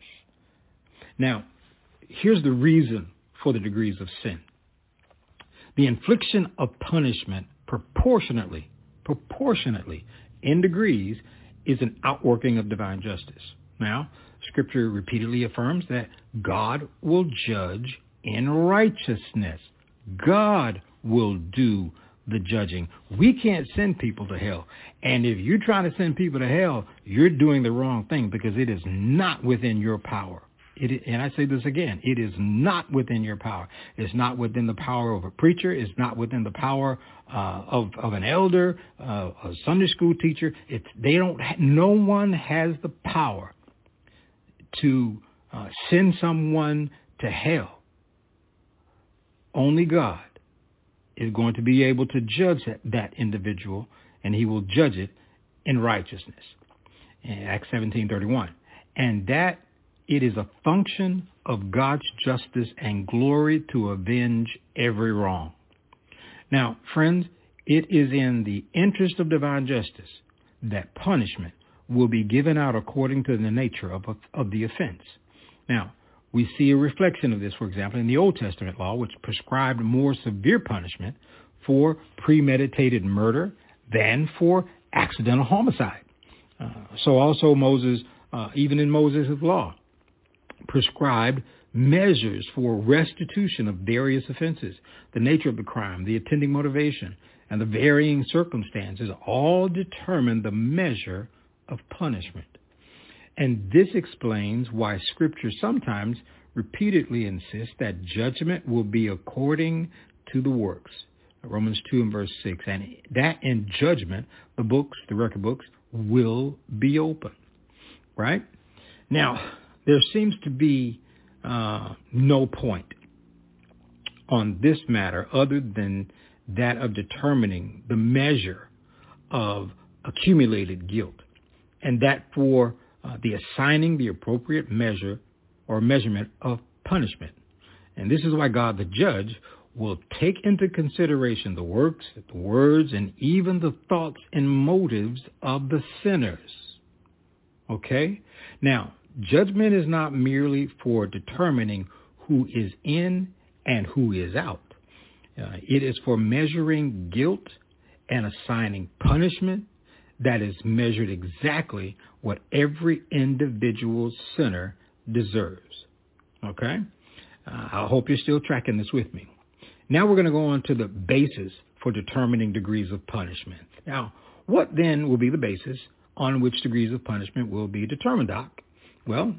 Now, here's the reason for the degrees of sin. The infliction of punishment proportionately, proportionately in degrees is an outworking of divine justice. Now, Scripture repeatedly affirms that God will judge in righteousness. God will do the judging. We can't send people to hell. And if you're trying to send people to hell, you're doing the wrong thing, because it is not within your power. It, and I say this again, it is not within your power. It's not within the power of a preacher. It's not within the power uh, of, of an elder, uh, a Sunday school teacher. It's, they don't, no one has the power to uh, send someone to hell. Only God is going to be able to judge that, that individual, and he will judge it in righteousness. In Acts seventeen thirty-one. And that it is a function of God's justice and glory to avenge every wrong. Now, friends, it is in the interest of divine justice that punishment will be given out according to the nature of, of the offense. Now, we see a reflection of this, for example, in the Old Testament law, which prescribed more severe punishment for premeditated murder than for accidental homicide. Uh, so also Moses, uh, even in Moses' law, prescribed measures for restitution of various offenses. The nature of the crime, the attending motivation, and the varying circumstances all determine the measure of punishment. And this explains why Scripture sometimes repeatedly insists that judgment will be according to the works. Romans two and verse six. And that in judgment, the books, the record books, will be open. Right? Now, there seems to be uh, no point on this matter other than that of determining the measure of accumulated guilt, and that for uh, the assigning the appropriate measure or measurement of punishment. And this is why God, the judge, will take into consideration the works, the words, and even the thoughts and motives of the sinners. Okay? Now, judgment is not merely for determining who is in and who is out. Uh, it is for measuring guilt and assigning punishment that is measured exactly what every individual sinner deserves. Okay? Uh, I hope you're still tracking this with me. Now we're going to go on to the basis for determining degrees of punishment. Now, what then will be the basis on which degrees of punishment will be determined, Doc? Well,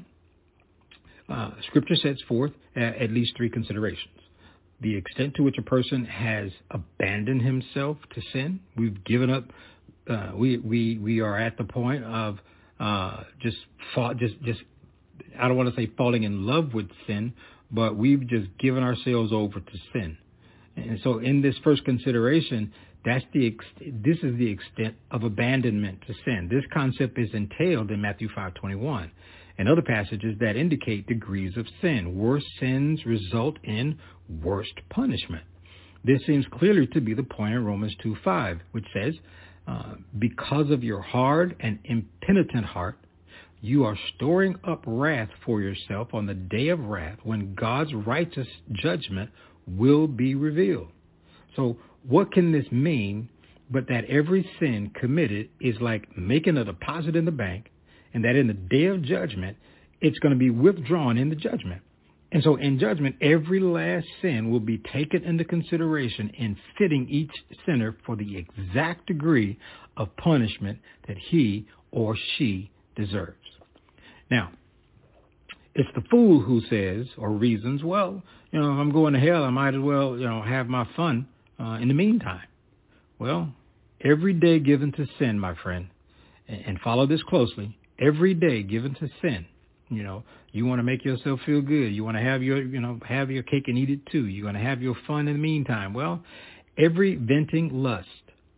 uh, Scripture sets forth uh, at least three considerations. The extent to which a person has abandoned himself to sin. We've given up. Uh, we we we are at the point of uh, just fall, just just. I don't want to say falling in love with sin, but we've just given ourselves over to sin. And so, in this first consideration, that's the ex- this is the extent of abandonment to sin. This concept is entailed in Matthew five twenty-one and other passages that indicate degrees of sin. Worse sins result in worst punishment. This seems clearly to be the point in Romans two five, which says, uh, because of your hard and impenitent heart, you are storing up wrath for yourself on the day of wrath when God's righteous judgment will be revealed. So what can this mean but that every sin committed is like making a deposit in the bank, and that in the day of judgment, it's going to be withdrawn in the judgment. And so in judgment, every last sin will be taken into consideration in fitting each sinner for the exact degree of punishment that he or she deserves. Now, it's the fool who says or reasons, well, you know, if I'm going to hell, I might as well, you know, have my fun uh, in the meantime. Well, every day given to sin, my friend, and, and follow this closely, every day given to sin, you know, you want to make yourself feel good. You want to have your, you know, have your cake and eat it too. You're going to have your fun in the meantime. Well, every venting lust,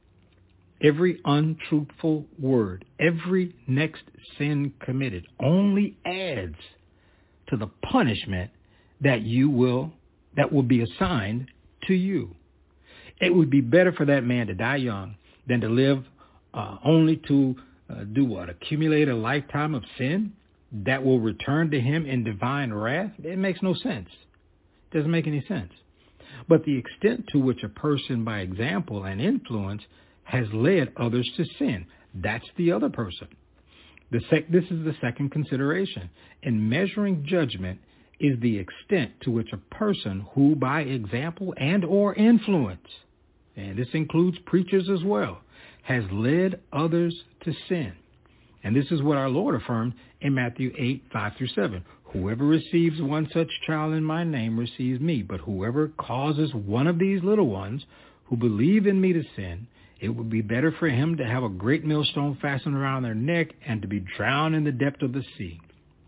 every untruthful word, every next sin committed only adds to the punishment that you will, that will be assigned to you. It would be better for that man to die young than to live uh, only to uh, do what? Accumulate a lifetime of sin that will return to him in divine wrath? It makes no sense. It doesn't make any sense. But the extent to which a person, by example and influence, has led others to sin, that's the other person. The sec- this is the second consideration. In measuring judgment is the extent to which a person who, by example and or influence, and this includes preachers as well, has led others to sin. And this is what our Lord affirmed in Matthew eight, five through seven. Whoever receives one such child in my name receives me, but whoever causes one of these little ones who believe in me to sin, it would be better for him to have a great millstone fastened around their neck and to be drowned in the depth of the sea.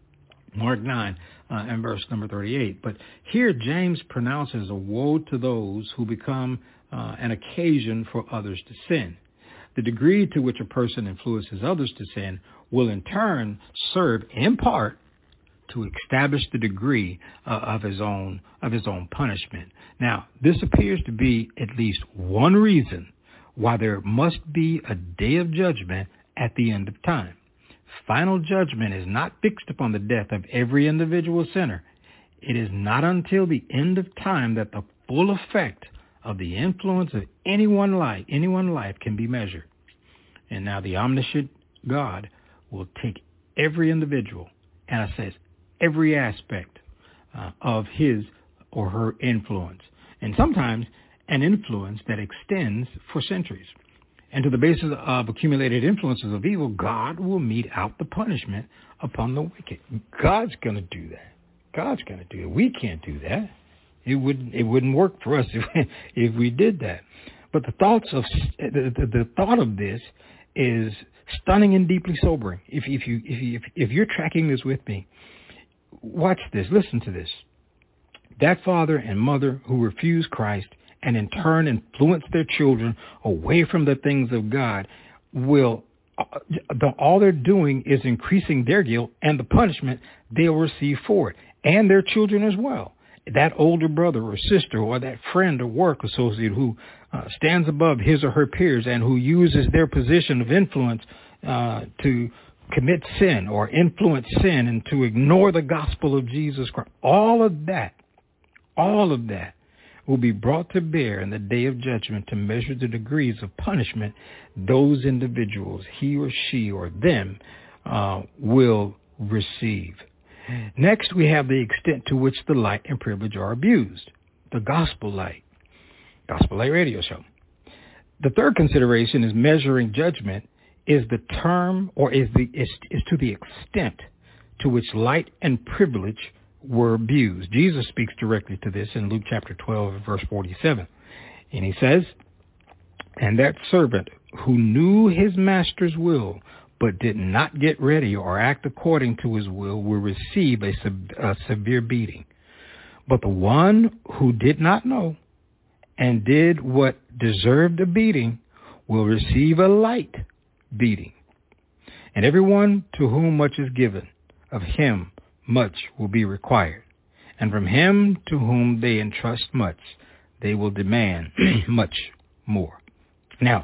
Mark nine uh, and verse number thirty-eight. But here James pronounces a woe to those who become uh, an occasion for others to sin. The degree to which a person influences others to sin will in turn serve in part to establish the degree uh, of his own of his own punishment. Now, this appears to be at least one reason why there must be a day of judgment at the end of time. Final judgment is not fixed upon the death of every individual sinner. It is not until the end of time that the full effect of the influence of any one life, any one life can be measured. And now the omniscient God will take every individual and assess every aspect uh, of his or her influence. And sometimes an influence that extends for centuries. And to the basis of accumulated influences of evil, God will mete out the punishment upon the wicked. God's going to do that. God's going to do it. We can't do that. It wouldn't. It wouldn't work for us if we, if we did that. But the thoughts of the, the, the thought of this is stunning and deeply sobering. If if you if you, if you're tracking this with me, watch this. Listen to this. That father and mother who refuse Christ and in turn influence their children away from the things of God will, all they're doing is increasing their guilt and the punishment they'll receive for it, and their children as well. That older brother or sister or that friend or work associate who uh, stands above his or her peers and who uses their position of influence uh, to commit sin or influence sin and to ignore the gospel of Jesus Christ, all of that, all of that will be brought to bear in the day of judgment to measure the degrees of punishment those individuals, he or she or them, uh, will receive. Next, we have the extent to which the light and privilege are abused, the gospel light, Gospel Light Radio Show. The third consideration is measuring judgment is the term, or is the is, is to the extent to which light and privilege were abused. Jesus speaks directly to this in Luke chapter twelve, verse forty-seven. And he says, and that servant who knew his master's will but did not get ready or act according to his will will receive a, a severe beating. But the one who did not know and did what deserved a beating will receive a light beating. And everyone to whom much is given, of him much will be required. And from him to whom they entrust much, they will demand much more. Now,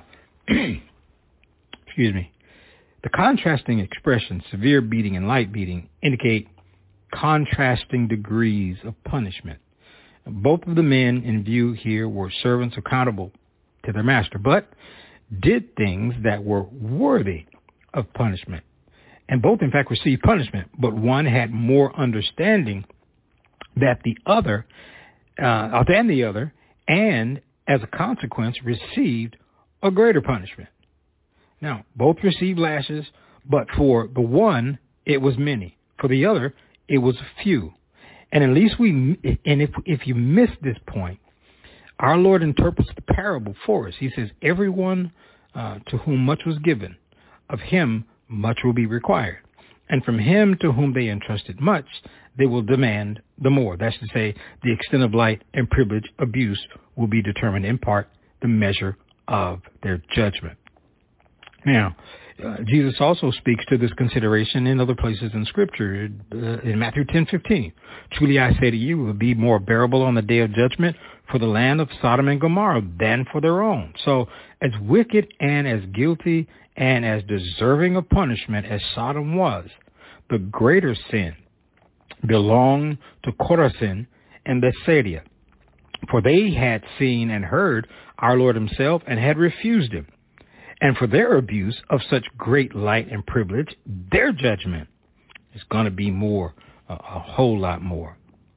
excuse me, the contrasting expressions, severe beating and light beating, indicate contrasting degrees of punishment. Both of the men in view here were servants accountable to their master, but did things that were worthy of punishment. And both, in fact, received punishment, but one had more understanding that the other, uh, than the other, and as a consequence, received a greater punishment. Now, both received lashes, but for the one, it was many. For the other, it was few. And at least we, and if if you miss this point, our Lord interprets the parable for us. He says, everyone uh, to whom much was given, of him much will be required. And from him to whom they entrusted much, they will demand the more. That's to say, the extent of light and privilege abuse will be determined in part the measure of their judgment. Now, uh, Jesus also speaks to this consideration in other places in Scripture. Uh, in Matthew ten fifteen, truly I say to you, it will be more bearable on the day of judgment for the land of Sodom and Gomorrah than for their own. So as wicked and as guilty and as deserving of punishment as Sodom was, the greater sin belonged to Chorazin and Bethsaida. For they had seen and heard our Lord himself and had refused him. And for their abuse of such great light and privilege, their judgment is going to be more, a, a whole lot more.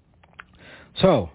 So,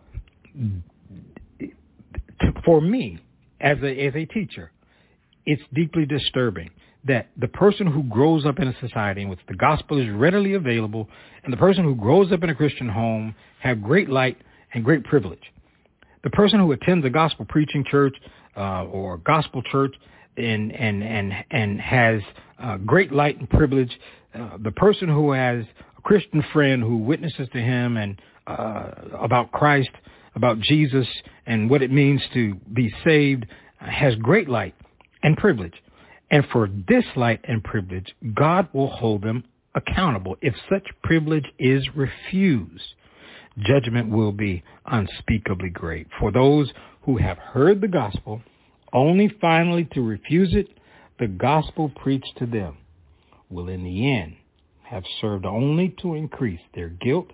to, for me, as a, as a teacher, it's deeply disturbing that the person who grows up in a society in which the gospel is readily available and the person who grows up in a Christian home have great light and great privilege. The person who attends a gospel preaching church uh, or a gospel church and and and and has uh, great light and privilege, uh, the person who has a Christian friend who witnesses to him and uh, about Christ, about Jesus, and what it means to be saved, uh, has great light and privilege. And for this light and privilege, God will hold them accountable. If such privilege is refused, judgment will be unspeakably great. For those who have heard the gospel, only finally to refuse it, the gospel preached to them will in the end have served only to increase their guilt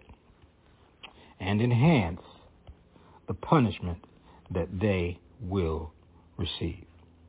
and enhance the punishment that they will receive.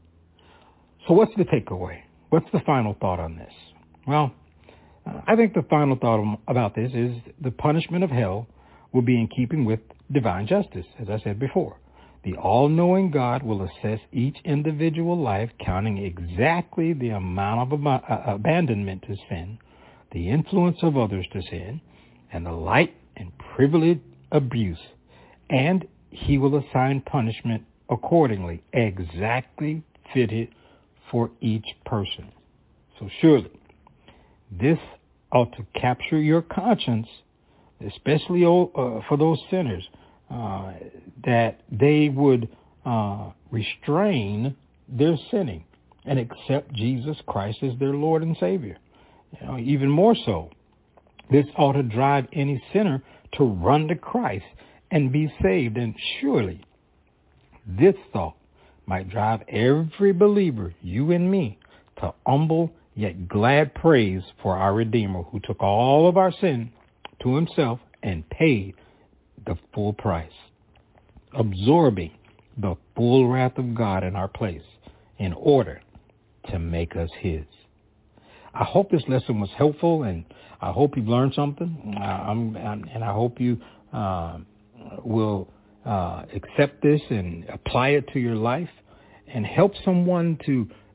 So what's the takeaway? What's the final thought on this? Well, I think the final thought about this is the punishment of hell will be in keeping with divine justice, as I said before. The all-knowing God will assess each individual life, counting exactly the amount of ab- uh, abandonment to sin, the influence of others to sin, and the light and privilege abuse. And he will assign punishment accordingly, exactly fitted for each person. So surely, this ought to capture your conscience, especially uh, for those sinners, Uh, that they would uh, restrain their sinning and accept Jesus Christ as their Lord and Savior. You know, even more so, this ought to drive any sinner to run to Christ and be saved. And surely this thought might drive every believer, you and me, to humble yet glad praise for our Redeemer, who took all of our sin to himself and paid the full price, absorbing the full wrath of God in our place in order to make us his. I hope this lesson was helpful, and I hope you've learned something, uh, I'm, I'm, and I hope you uh, will uh, accept this and apply it to your life and help someone to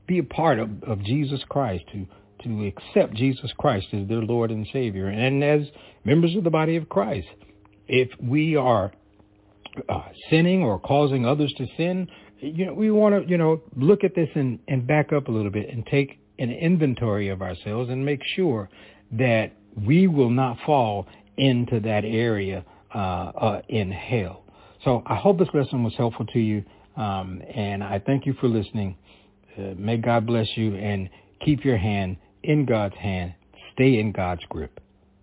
be a part of, of Jesus Christ, to to accept Jesus Christ as their Lord and Savior. And as members of the body of Christ, if we are uh, sinning or causing others to sin, you know, we want to, you know, look at this and, and back up a little bit and take an inventory of ourselves and make sure that we will not fall into that area uh, uh, in hell. So I hope this lesson was helpful to you, um, and I thank you for listening. Uh, may God bless you, and keep your hand in God's hand. Stay in God's grip.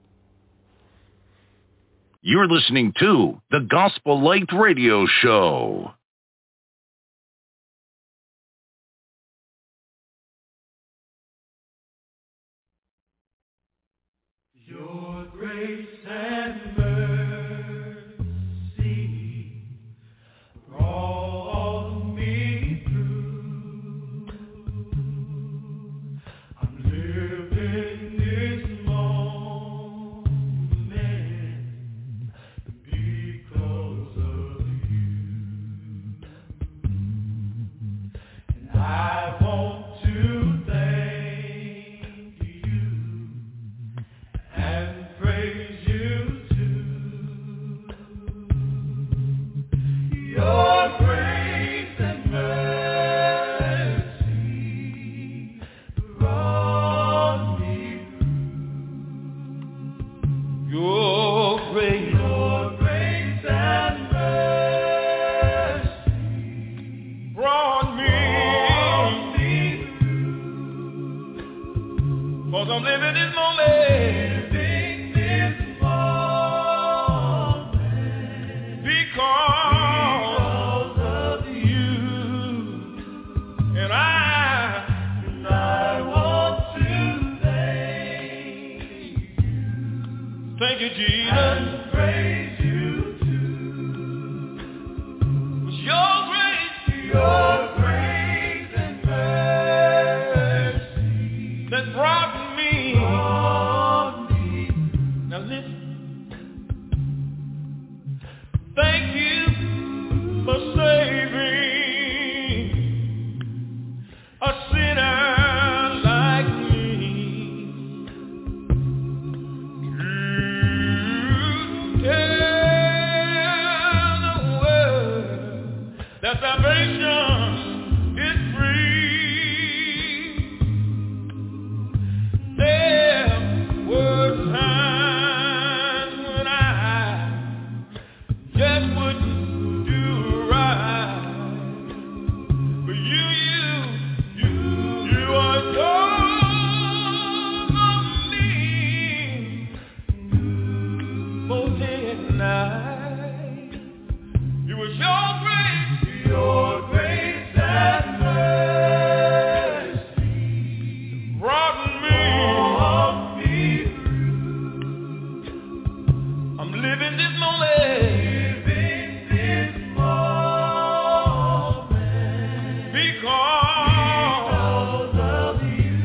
You're listening to the Gospel Light Radio Show. Your grace and mercy brought me through. I'm living this moment because of you. And I want to thank you and praise you too. Your grace and mercy brought me through. Your grace, your grace and mercy brought me, brought me through. 'Cause I'm living this moment. Thank you, Jesus. And praise you too. It's your grace, your grace and mercy that brought me. Brought me. Now listen. Thank you for saving a sinner. Salvation is free. There were times when I just wouldn't do right, but you, you, you, you are yours of me, both day and night. It was your grace. Your grace and mercy brought me, brought me through. I'm living this moment, living this moment because, because of you.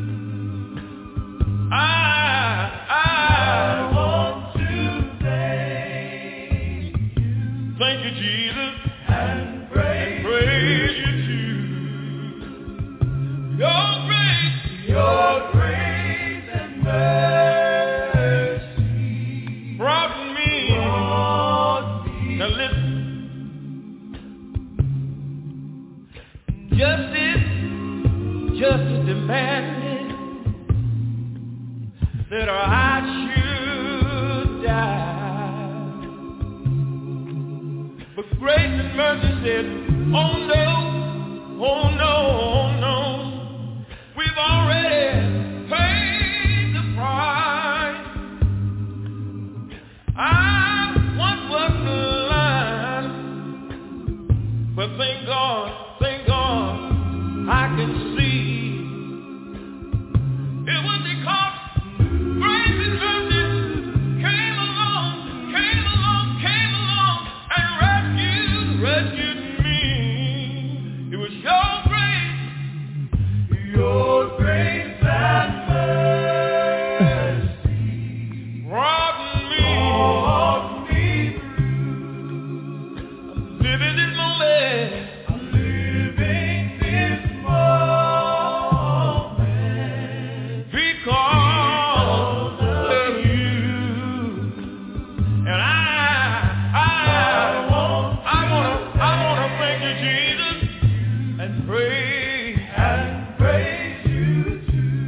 I, I, I want to thank you. Thank you, Jesus. And praise you too. Your grace, your grace and mercy brought me. Brought me. Now listen. Justice, justice demanded that I should die. But grace and mercy said, oh no, oh no, oh no, we've already paid the price. I once was blind, but thank God, thank God, I can see. It was because grace and mercy came along, came along, came along, and rescued, rescued me. It was your grace, your grace and mercy brought me, brought me through. I'm living this moment, I'm living this moment. Thank you, Jesus, and praise and praise you too.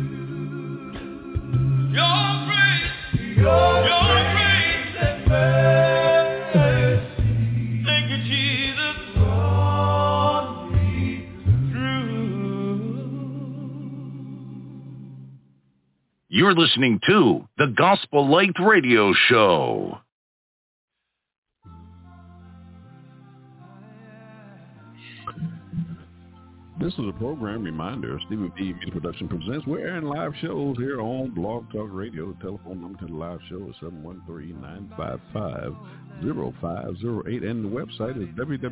Your grace, your, your grace and mercy. Thank you, Jesus, brought me through. You're listening to the Gospel Light Radio Show. This is a program reminder. Stevie B Media Production presents. We're airing live shows here on Blog Talk Radio. The telephone number to the live show is seven one three, nine five five, zero five zero eight. And the website is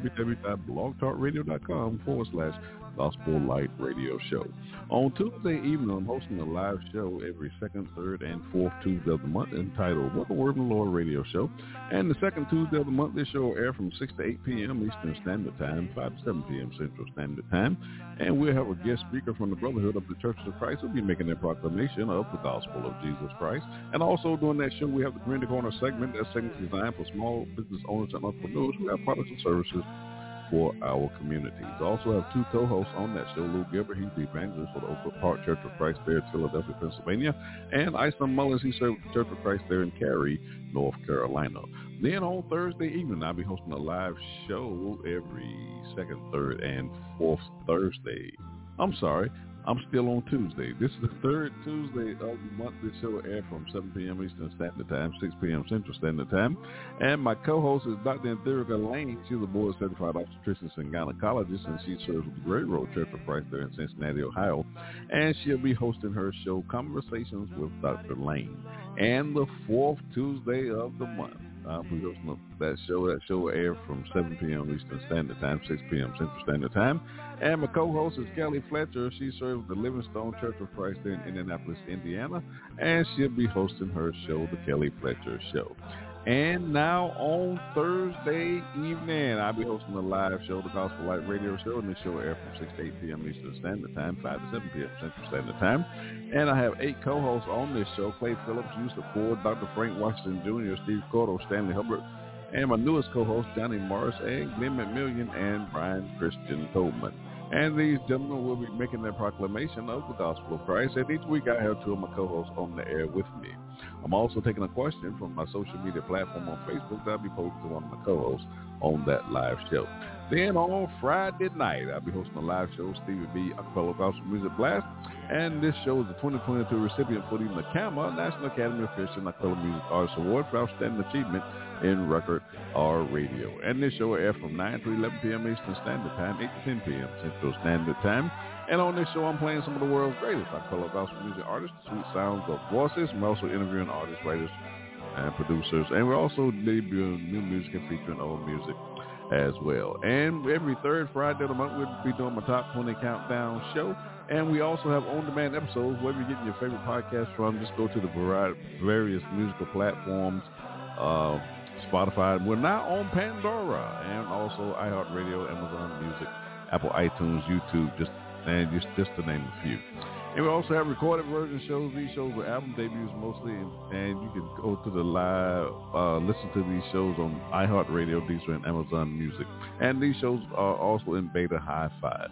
www.blogtalkradio.com forward slash Gospel Light Radio Show. On Tuesday evening, I'm hosting a live show every second, third, and fourth Tuesday of the month entitled What the Word of the Lord Radio Show. And the second Tuesday of the month, this show will air from six to eight p.m. Eastern Standard Time, five to seven p.m. Central Standard Time. And we'll have a guest speaker from the Brotherhood of the Churches of Christ who'll be making their proclamation of the gospel of Jesus Christ. And also during that show, we have the Community Corner segment. That segment is designed for small business owners and entrepreneurs who have products and services for our communities. I also have two co-hosts on that show. Lou Gilbert, he's the evangelist for the Oakwood Park Church of Christ there in Philadelphia, Pennsylvania. And Iceland Mullins, he serves the Church of Christ there in Cary, North Carolina. Then on Thursday evening, I'll be hosting a live show every second, third, and fourth Thursday. I'm sorry. I'm still on Tuesday. This is the third Tuesday of the month. This show will air from seven p.m. Eastern Standard Time, six p.m. Central Standard Time. And my co-host is Doctor Antherica Lane. She's a board-certified obstetrician and gynecologist, and she serves with the Great Road Church of Christ there in Cincinnati, Ohio. And she'll be hosting her show, Conversations with Doctor Lane. And the fourth Tuesday of the month, I'll be hosting that show. That show will air from seven p.m. Eastern Standard Time, six p.m. Central Standard Time. And my co-host is Kelly Fletcher. She serves the Livingstone Church of Christ there in Indianapolis, Indiana. And she'll be hosting her show, The Kelly Fletcher Show. And now on Thursday evening, I'll be hosting a live show, the Gospel Light Radio Show, and the show will air from six to eight p.m. Eastern Standard Time, five to seven p.m. Central Standard Time. And I have eight co-hosts on this show: Clay Phillips, Yusuf Ford, Doctor Frank Washington Junior, Steve Cotto, Stanley Hubbard, and my newest co-host, Johnny Morris, and Glenn McMillian, and Brian Christian Tobin. And these gentlemen will be making their proclamation of the gospel of Christ. And each week I have two of my co-hosts on the air with me. I'm also taking a question from my social media platform on Facebook that I'll be posting to one of my co-hosts on that live show. Then on Friday night, I'll be hosting a live show, Stevie B Acapella Gospel Music Blast. And this show is the twenty twenty-two recipient for the NACAMA, National Academy of Christian Acapella Music Artist Award for Outstanding Achievement in Record or Radio. And this show will air from nine to eleven p.m. Eastern Standard Time, eight to ten p.m. Central Standard Time. And on this show, I'm playing some of the world's greatest acapella gospel music artists, sweet sounds of voices. We're also interviewing artists, writers, and producers. And we're also debuting new music and featuring old music as well. And every third Friday of the month, we'll be doing my Top twenty Countdown show. And we also have on-demand episodes. Wherever you're getting your favorite podcast from, just go to the various musical platforms, uh, Spotify. We're now on Pandora and also iHeartRadio, Amazon Music, Apple iTunes, YouTube, just and just, just to name a few. And we also have recorded version shows. These shows are album debuts mostly, and, and you can go to the live, uh, listen to these shows on iHeartRadio, Deezer, and Amazon Music. And these shows are also in beta hi-fi.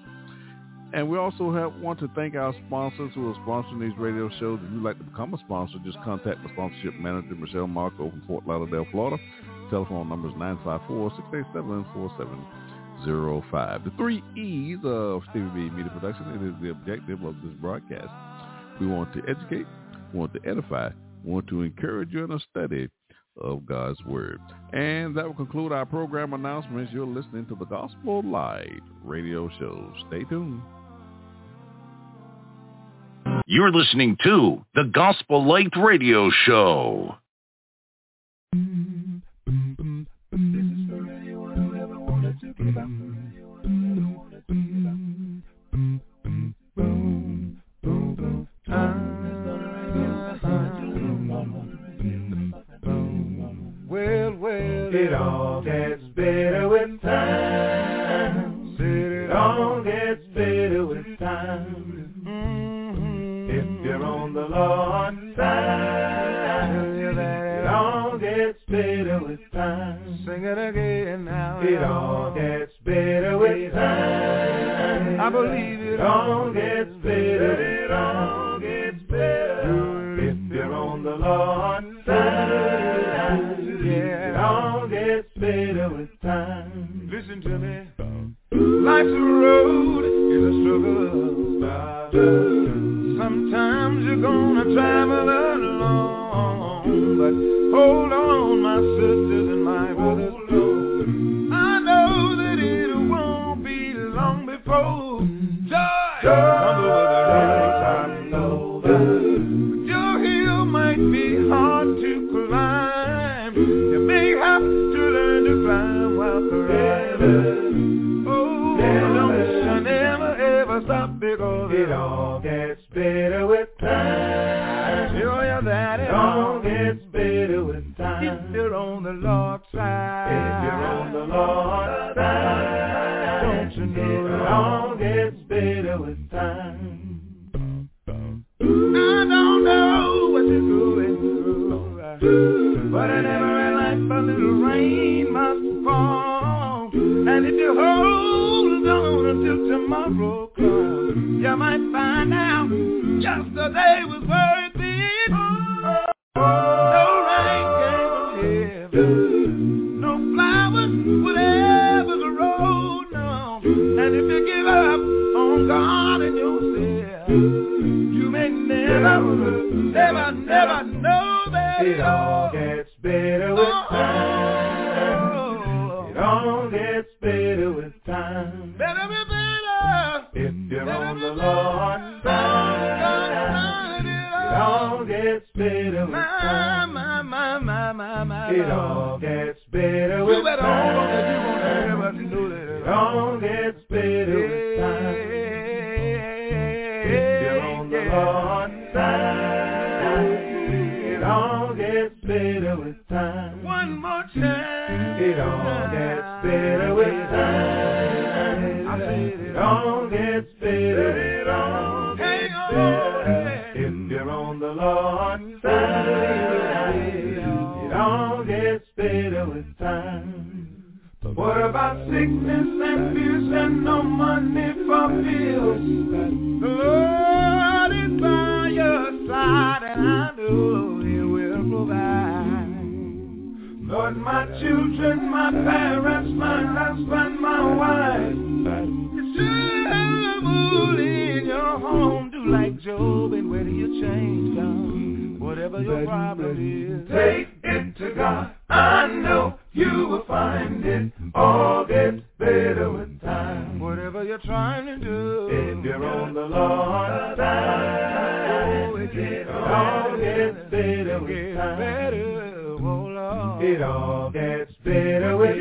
And we also have, want to thank our sponsors who are sponsoring these radio shows. If you'd like to become a sponsor, just contact the sponsorship manager, Michelle Marco from Fort Lauderdale, Florida. Telephone number is nine five four, six eight seven, four seven zero five. The three E's of Stevie B Media Production. It is the objective of this broadcast. We want to educate, we want to edify, we want to encourage you in a study of God's Word. And that will conclude our program announcements. You're listening to the Gospel Light Radio Show. Stay tuned. You're listening to the Gospel Light Radio Show. Well, well, it all gets better with time. Said it all gets better with time. If you're on the Lord's side, it all gets better with time. Sing it again now. It all gets better with with time. I believe it all gets better. It all gets better. If you're on the Lord's side, yeah, it all gets better with time. Listen to me. Life's a road, it's a struggle. Sometimes you're gonna travel alone, but hold on, my sisters and my brothers. I know that it won't be long before joy comes over the hills. Your hill might be hard to climb. You may have to learn to climb while climbing. Oh, don't never ever stop because it all gets better with time. Show you that it all gets better with time. If you're on the Lord's side, if you're on the Lord's side, don't you know it all gets better with time. I don't know what you're going through, but in every life a little rain must fall. And if you hold on until tomorrow comes, you might find out yesterday was worth it. No rain came from heaven, no flowers would ever grow, no. And if you give up on God and yourself, you may never, never, never know that it all gets better with time. It all gets better with time. Better be better if you're on the Lord's side. It all gets better with time. My, my, my, my, my, it all gets better with time. You better hold on if you want to ever know that it all gets better with time. If you're on the Lord's side, it all gets better with time. One more time. It all gets better with time. I said it all gets better. It all gets better. If you're on the Lord's side, it all gets better with time. But what about sickness and fears and no money for bills? The Lord is by your side and I know He will provide. Lord, my children, my parents, my husband, my wife, it's trouble in your home. Do like Job and where do you change God? Whatever your problem is, take it to God. I know you will find it all gets better with time. Whatever you're trying to do, if you're on the Lord's side, oh, it all gets better with time. It all gets better with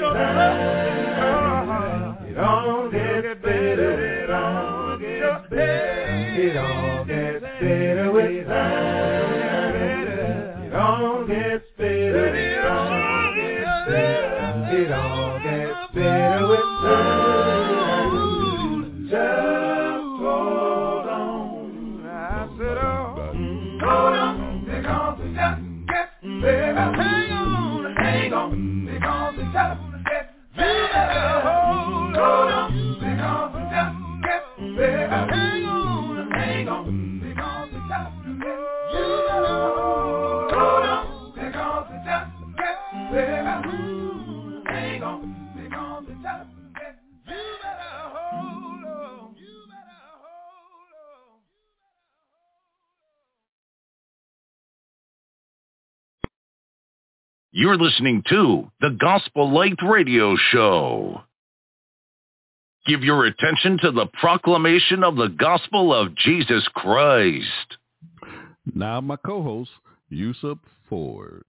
time. It all gets better. It all gets better. It all gets better with time. It all gets better. It all gets better. It all gets better with time. Just hold on. I said, oh, hold on, because it just gets better. Hang on, hang on, because it just gets better. Hold on, because it just gets better. Hang on, hang on, because it just gets better. Hold on, because it just gets better. Hang on, because it just gets better. Hold on, you better hold on. You're listening to the Gospel Light Radio Show. Give your attention to the proclamation of the gospel of Jesus Christ. Now my co-host, Yusuf Ford.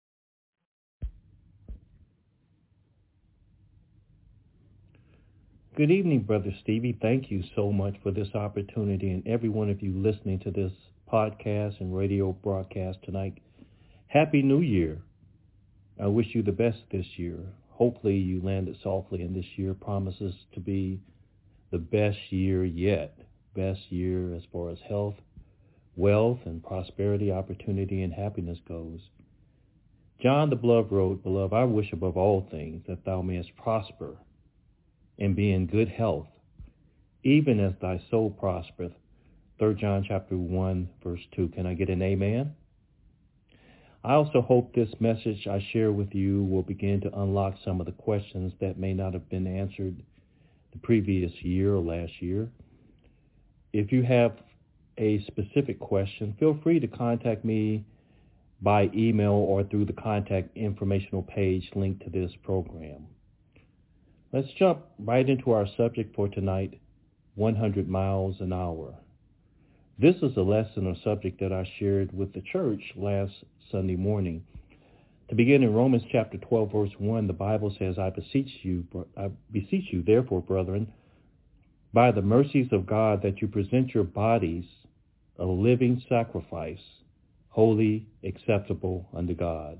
Good evening, Brother Stevie. Thank you so much for this opportunity, and every one of you listening to this podcast and radio broadcast tonight. Happy New Year. I wish you the best this year. Hopefully you landed softly, and this year promises to be the best year yet. Best year as far as health, wealth, and prosperity, opportunity, and happiness goes. John the Beloved wrote, Beloved, I wish above all things that thou mayest prosper and be in good health, even as thy soul prospereth. Third John chapter one, verse two. Can I get an amen? I also hope this message I share with you will begin to unlock some of the questions that may not have been answered the previous year or last year. If you have a specific question, feel free to contact me by email or through the contact informational page linked to this program. Let's jump right into our subject for tonight, one hundred miles an hour. This is a lesson or subject that I shared with the church last Sunday morning. To begin in Romans chapter twelve, verse one, the Bible says, I beseech you, I beseech you, therefore, brethren, by the mercies of God, that you present your bodies a living sacrifice, holy, acceptable unto God.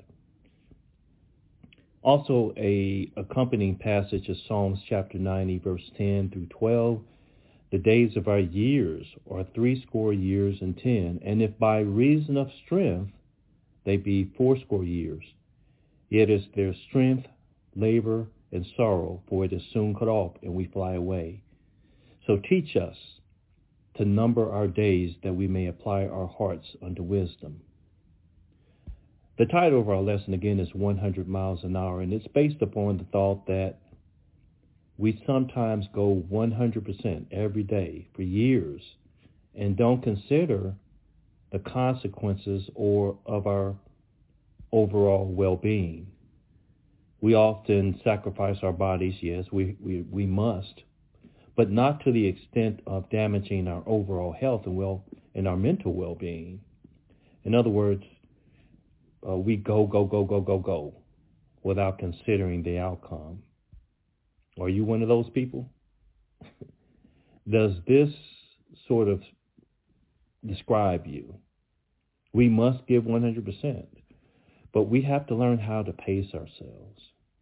Also, a accompanying passage is Psalms chapter ninety, verse ten through twelve. The days of our years are threescore years and ten, and if by reason of strength they be fourscore years, yet is their strength, labor, and sorrow, for it is soon cut off, and we fly away. So teach us to number our days, that we may apply our hearts unto wisdom. The title of our lesson again is one hundred miles an hour, and it's based upon the thought that we sometimes go one hundred percent every day for years and don't consider the consequences or of our overall well-being. We often sacrifice our bodies, yes, we, we, we must, but not to the extent of damaging our overall health and well and our mental well-being. In other words, uh, we go, go, go, go, go, go without considering the outcome. Are you one of those people? Does this sort of describe you? We must give one hundred percent, but we have to learn how to pace ourselves.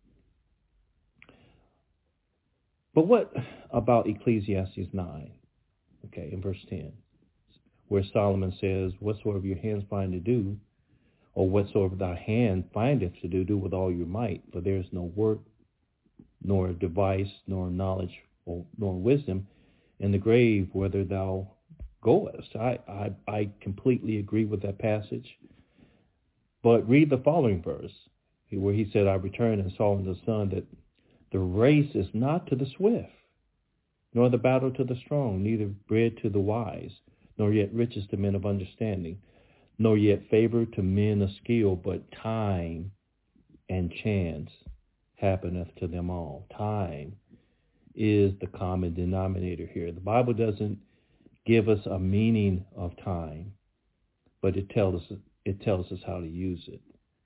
But what about Ecclesiastes nine, okay, in verse ten, where Solomon says, whatsoever your hands find to do, or whatsoever thy hand findeth to do, do with all your might, for there is no work, nor device, nor knowledge, or, nor wisdom in the grave whither thou goest. I, I, I completely agree with that passage. But read the following verse, where he said, I returned and saw in the sun that the race is not to the swift, nor the battle to the strong, neither bread to the wise, nor yet riches to men of understanding, nor yet favor to men of skill, but time and chance happeneth to them all. Time is the common denominator here. The Bible doesn't give us a meaning of time, but it tells us it tells us how to use it.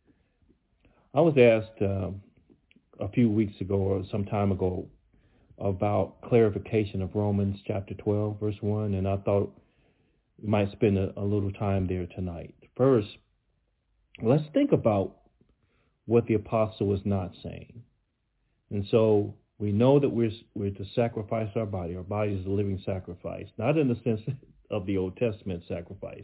I was asked uh, a few weeks ago or some time ago about clarification of Romans chapter twelve, verse one, and I thought we might spend a, a little time there tonight. First, let's think about what the apostle is not saying. And so we know that we're, we're to sacrifice our body. Our body is a living sacrifice, not in the sense of the Old Testament sacrifice,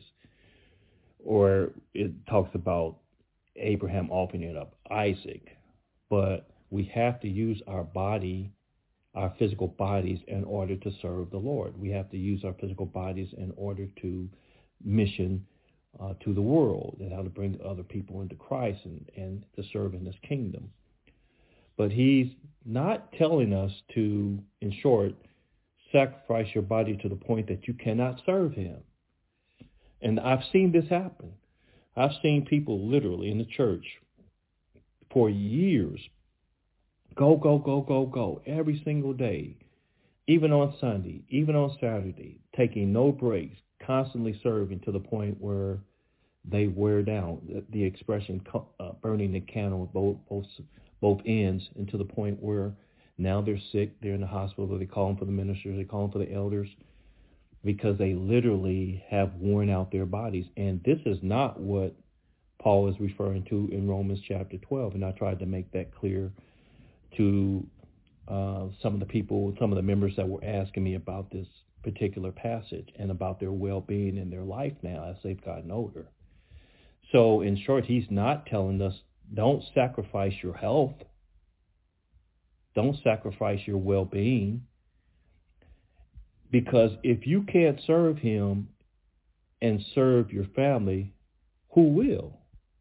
or it talks about Abraham offering up Isaac, but we have to use our body, our physical bodies, in order to serve the Lord. We have to use our physical bodies in order to mission uh, to the world and how to bring other people into Christ and, and to serve in his kingdom. But he's not telling us to, in short, sacrifice your body to the point that you cannot serve him. And I've seen this happen. I've seen people literally in the church for years go, go, go, go, go every single day, even on Sunday, even on Saturday, taking no breaks, constantly serving to the point where they wear down. The, the expression uh, burning the candle at both, both, both ends, and to the point where now they're sick, they're in the hospital, they call them for the ministers, they call them for the elders, because they literally have worn out their bodies. And this is not what Paul is referring to in Romans chapter twelve. And I tried to make that clear to uh, some of the people, some of the members that were asking me about this particular passage and about their well-being in their life now as they've gotten older. So in short, he's not telling us don't sacrifice your health. Don't sacrifice your well-being. Because if you can't serve him and serve your family, who will?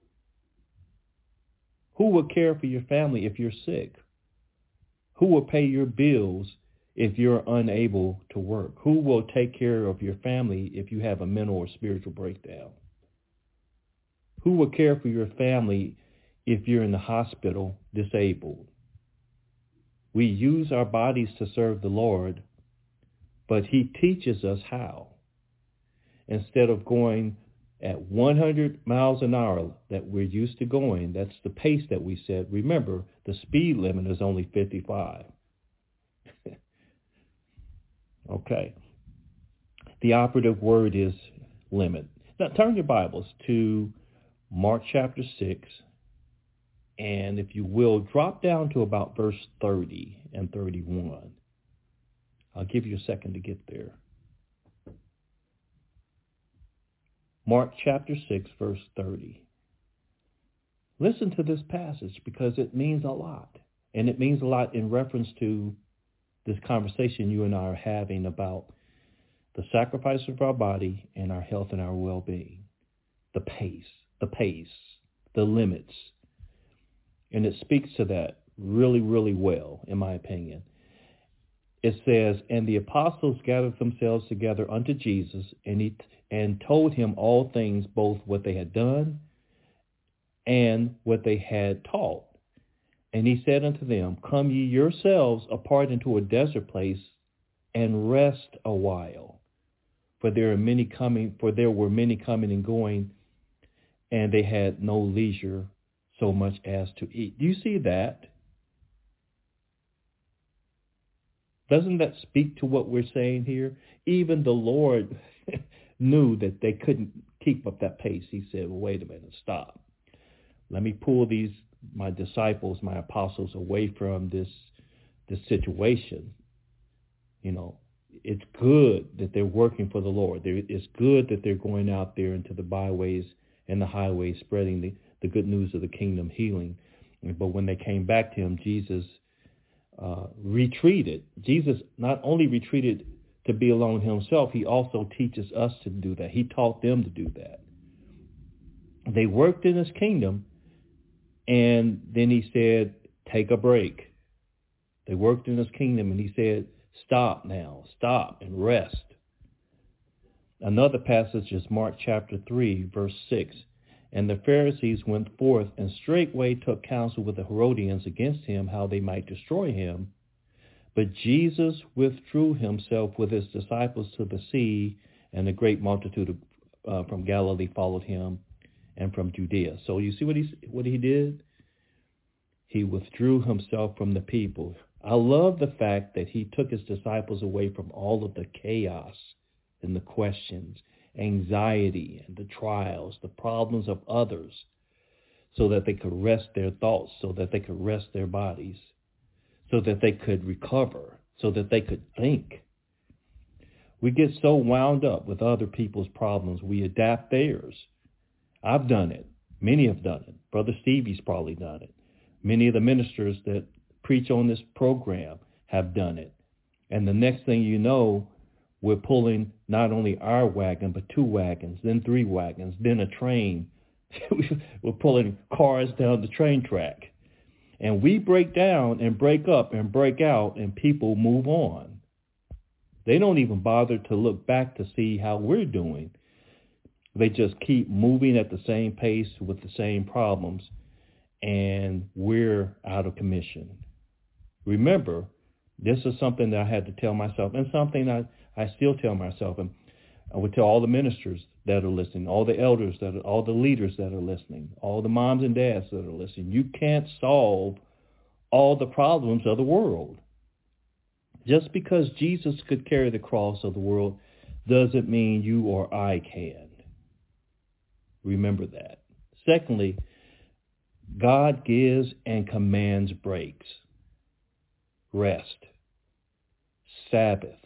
Who will care for your family if you're sick? Who will pay your bills if you're unable to work? Who will take care of your family if you have a mental or spiritual breakdown? Who will care for your family if you're in the hospital disabled? We use our bodies to serve the Lord, but he teaches us how. Instead of going at one hundred miles an hour that we're used to going, that's the pace that we set. Remember, the speed limit is only fifty-five. Okay. The operative word is limit. Now turn your Bibles to Mark chapter six, and if you will, drop down to about verse thirty and thirty-one. I'll give you a second to get there. Mark chapter six, verse thirty. Listen to this passage because it means a lot. And it means a lot in reference to this conversation you and I are having about the sacrifice of our body and our health and our well-being. The pace, the pace, the limits. And it speaks to that really, really well, in my opinion. It says, and the apostles gathered themselves together unto Jesus, and he and told him all things, both what they had done and what they had taught. And he said unto them, come ye yourselves apart into a desert place and rest a while. For there are many coming, for there were many coming and going, and they had no leisure so much as to eat. Do you see that? Doesn't that speak to what we're saying here? Even the Lord knew that they couldn't keep up that pace. He said, well, wait a minute, stop. Let me pull these, my disciples, my apostles, away from this, this situation. You know, it's good that they're working for the Lord. It's good that they're going out there into the byways and the highways, spreading the, the good news of the kingdom, healing. But when they came back to him, Jesus uh, retreated. Jesus not only retreated to be alone himself, he also teaches us to do that. He taught them to do that. They worked in his kingdom, and then he said, take a break. They worked in his kingdom, and he said, stop now, stop and rest. Another passage is Mark chapter three, verse six. And the Pharisees went forth and straightway took counsel with the Herodians against him, how they might destroy him. But Jesus withdrew himself with his disciples to the sea, and a great multitude of, uh, from Galilee followed him, and from Judea. So you see what he what he did? He withdrew himself from the people. I love the fact that he took his disciples away from all of the chaos and the questions, anxiety and the trials, the problems of others, so that they could rest their thoughts, so that they could rest their bodies, so that they could recover, so that they could think. We get so wound up with other people's problems, we adapt theirs. I've done it. Many have done it. Brother Stevie's probably done it. Many of the ministers that preach on this program have done it. And the next thing you know, we're pulling not only our wagon, but two wagons, then three wagons, then a train. We're pulling cars down the train track. And we break down and break up and break out, and people move on. They don't even bother to look back to see how we're doing. They just keep moving at the same pace with the same problems, and we're out of commission. Remember, this is something that I had to tell myself, and something I, I still tell myself, and I would tell all the ministers that are listening, all the elders, that are, all the leaders that are listening, all the moms and dads that are listening. You can't solve all the problems of the world. Just because Jesus could carry the cross of the world doesn't mean you or I can. Remember that. Secondly, God gives and commands breaks, rest, Sabbath.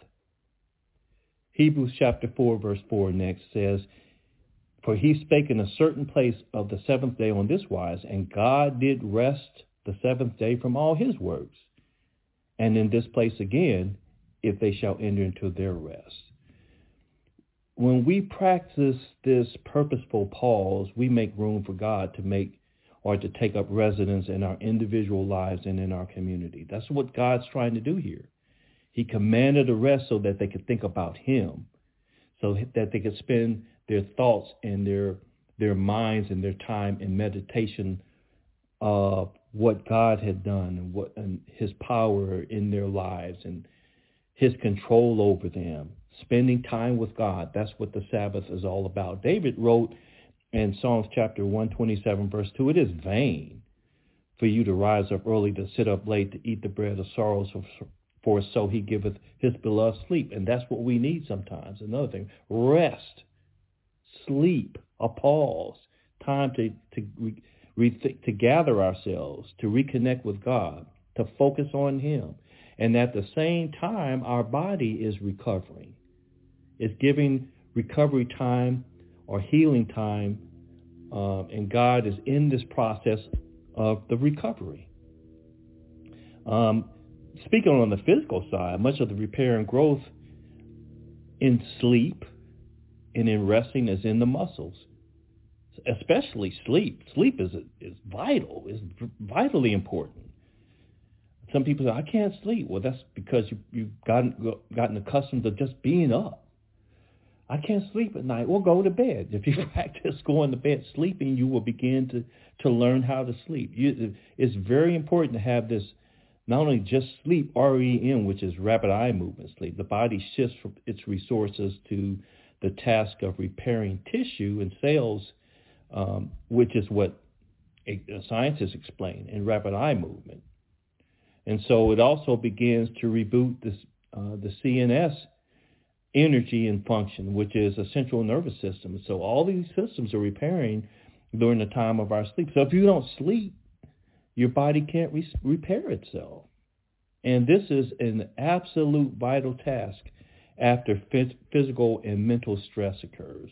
Hebrews chapter four, verse four next says, for he spake in a certain place of the seventh day on this wise, and God did rest the seventh day from all his works. and in this place again, if they shall enter into their rest. When we practice this purposeful pause, we make room for God to make or to take up residence in our individual lives and in our community. That's what God's trying to do here. He commanded a rest so that they could think about him, so that they could spend their thoughts and their their minds and their time in meditation of what God had done and what and his power in their lives and his control over them. Spending time with God, that's what the Sabbath is all about. David wrote in Psalms chapter one twenty-seven, verse two, it is vain for you to rise up early, to sit up late, to eat the bread of sorrows, for so he giveth his beloved sleep. And that's what we need sometimes. Another thing, rest, sleep, a pause, time to to re, to gather ourselves, to reconnect with God, to focus on him. And at the same time, our body is recovering. It's giving recovery time or healing time, uh, and God is in this process of the recovery. Um, speaking on the physical side, much of the repair and growth in sleep and in resting is in the muscles, especially sleep. Sleep is is vital, is vitally important. Some people say, I can't sleep. Well, that's because you, you've gotten, gotten accustomed to just being up. I can't sleep at night. Well, go to bed. If you practice going to bed sleeping, you will begin to, to learn how to sleep. You, it's very important to have this, not only just sleep, R E M, which is rapid eye movement sleep. The body shifts from its resources to the task of repairing tissue and cells, um, which is what scientists explain in rapid eye movement. And so it also begins to reboot this, uh, the C N S energy and function, which is a central nervous system. So all these systems are repairing during the time of our sleep. So if you don't sleep, your body can't re- repair itself. And this is an absolute vital task after phys- physical and mental stress occurs.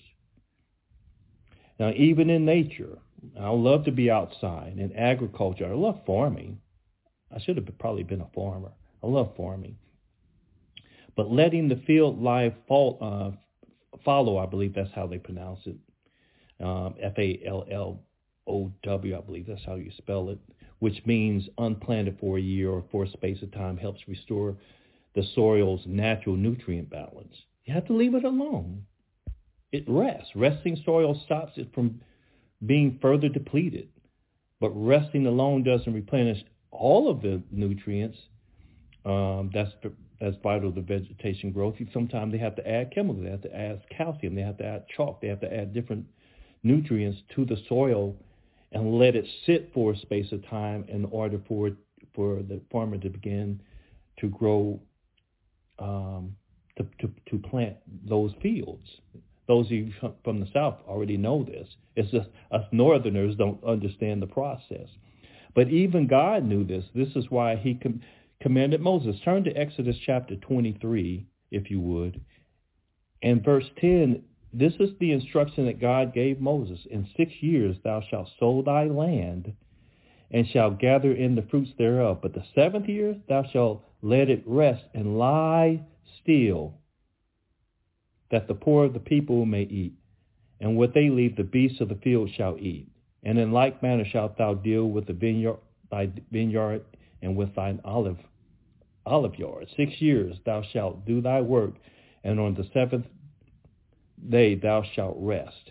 Now, even in nature, I love to be outside. In agriculture, I love farming. I should have probably been a farmer. I love farming. But letting the field life fall, uh, follow, I believe that's how they pronounce it, um, F A L L O W, I believe that's how you spell it, which means unplanted for a year or for a space of time, helps restore the soil's natural nutrient balance. You have to leave it alone. It rests. Resting soil stops it from being further depleted. But resting alone doesn't replenish all of the nutrients um, that's that's vital to vegetation growth. Sometimes they have to add chemicals. They have to add calcium. They have to add chalk. They have to add different nutrients to the soil and let it sit for a space of time in order for for the farmer to begin to grow, um, to, to, to plant those fields. Those of you from the South already know this. It's just us Northerners don't understand the process. But even God knew this. This is why he com- commanded Moses. Turn to Exodus chapter twenty-three, if you would. And verse ten, this is the instruction that God gave Moses. In six years thou shalt sow thy land, and shalt gather in the fruits thereof. But the seventh year thou shalt let it rest and lie still, that the poor of the people may eat. And what they leave, the beasts of the field shall eat. And in like manner shalt thou deal with the vineyard, thy vineyard, and with thine olive olive yard. Six years thou shalt do thy work, and on the seventh day thou shalt rest.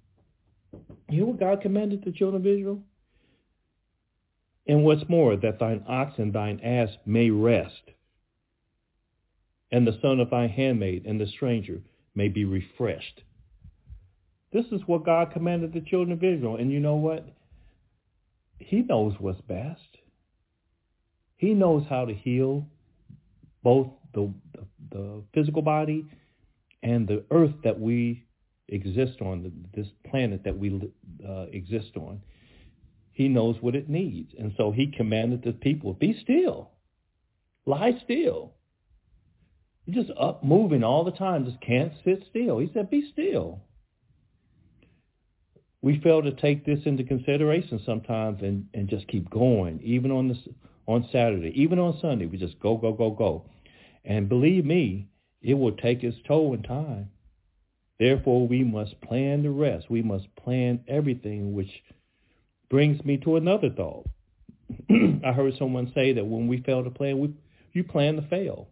You know what God commanded the children of Israel? And what's more, that thine ox and thine ass may rest, and the son of thy handmaid and the stranger may be refreshed. This is what God commanded the children of Israel. And you know what? He knows what's best. He knows how to heal both the, the, the physical body and the earth that we exist on, the, this planet that we uh, exist on. He knows what it needs. And so he commanded the people, be still. Lie still. You're just up moving all the time, just can't sit still. He said, be still. We fail to take this into consideration sometimes and, and just keep going, even on the, on Saturday, even on Sunday. We just go, go, go, go. And believe me, it will take its toll in time. Therefore, we must plan the rest. We must plan everything, which brings me to another thought. I heard someone say that when we fail to plan, we, you plan to fail.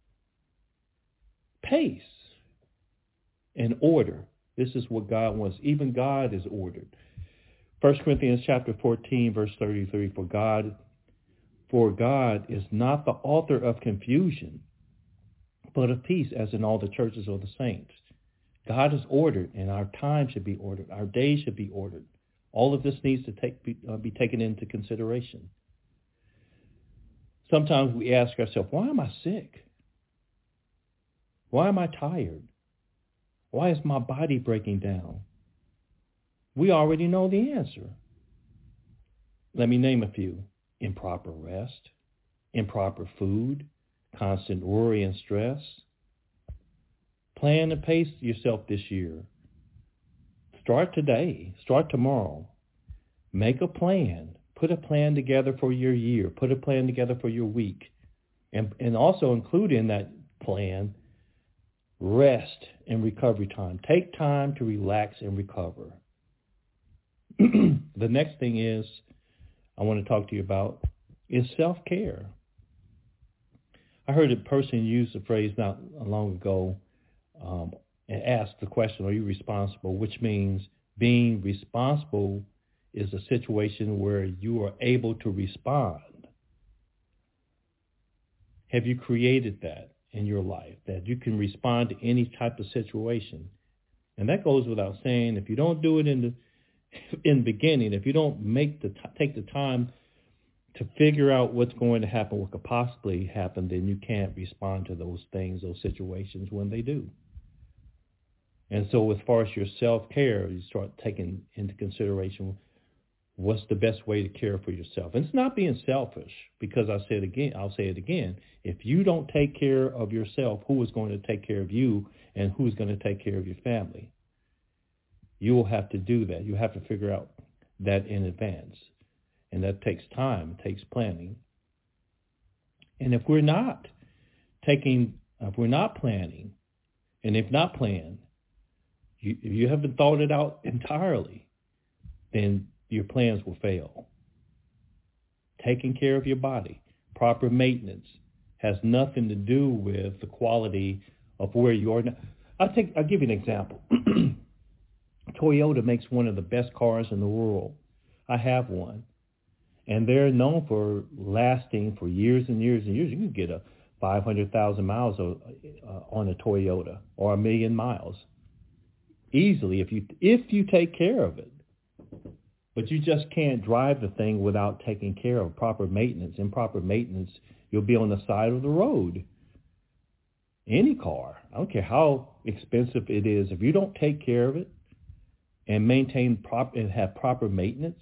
Pace and order. This is what God wants. Even God is ordered. First Corinthians chapter fourteen, verse thirty-three, for God, for God is not the author of confusion, but of peace, as in all the churches of the saints. God is ordered, and our time should be ordered. Our days should be ordered. All of this needs to take, be, uh, be taken into consideration. Sometimes we ask ourselves, why am I sick? Why am I tired? Why is my body breaking down? We already know the answer. Let me name a few. Improper rest, improper food, constant worry and stress. Plan and pace yourself this year. Start today. Start tomorrow. Make a plan. Put a plan together for your year. Put a plan together for your week. And, and also include in that plan rest and recovery time. Take time to relax and recover. The next thing is I want to talk to you about is self-care. I heard a person use the phrase not long ago um, and ask the question, are you responsible? Which means being responsible is a situation where you are able to respond. Have you created that in your life, that you can respond to any type of situation? And that goes without saying. If you don't do it in the in the beginning, if you don't make the t- take the time to figure out what's going to happen, what could possibly happen, then you can't respond to those things, those situations when they do. And so as far as your self-care, you start taking into consideration what's the best way to care for yourself. And it's not being selfish, because I said again, I'll say it again. If you don't take care of yourself, who is going to take care of you, and who's going to take care of your family? You will have to do that. You have to figure out that in advance. And that takes time. It takes planning. And if we're not taking, if we're not planning, and if not planned, you, if you haven't thought it out entirely, then your plans will fail. Taking care of your body, proper maintenance, has nothing to do with the quality of where you are now. I'll take, I'll give you an example. Toyota makes one of the best cars in the world. I have one. And they're known for lasting for years and years and years. You can get a five hundred thousand miles uh, on a Toyota, or a million miles easily if you if you take care of it. But you just can't drive the thing without taking care of proper maintenance. Improper maintenance, you'll be on the side of the road. Any car, I don't care how expensive it is, if you don't take care of it and maintain prop and have proper maintenance,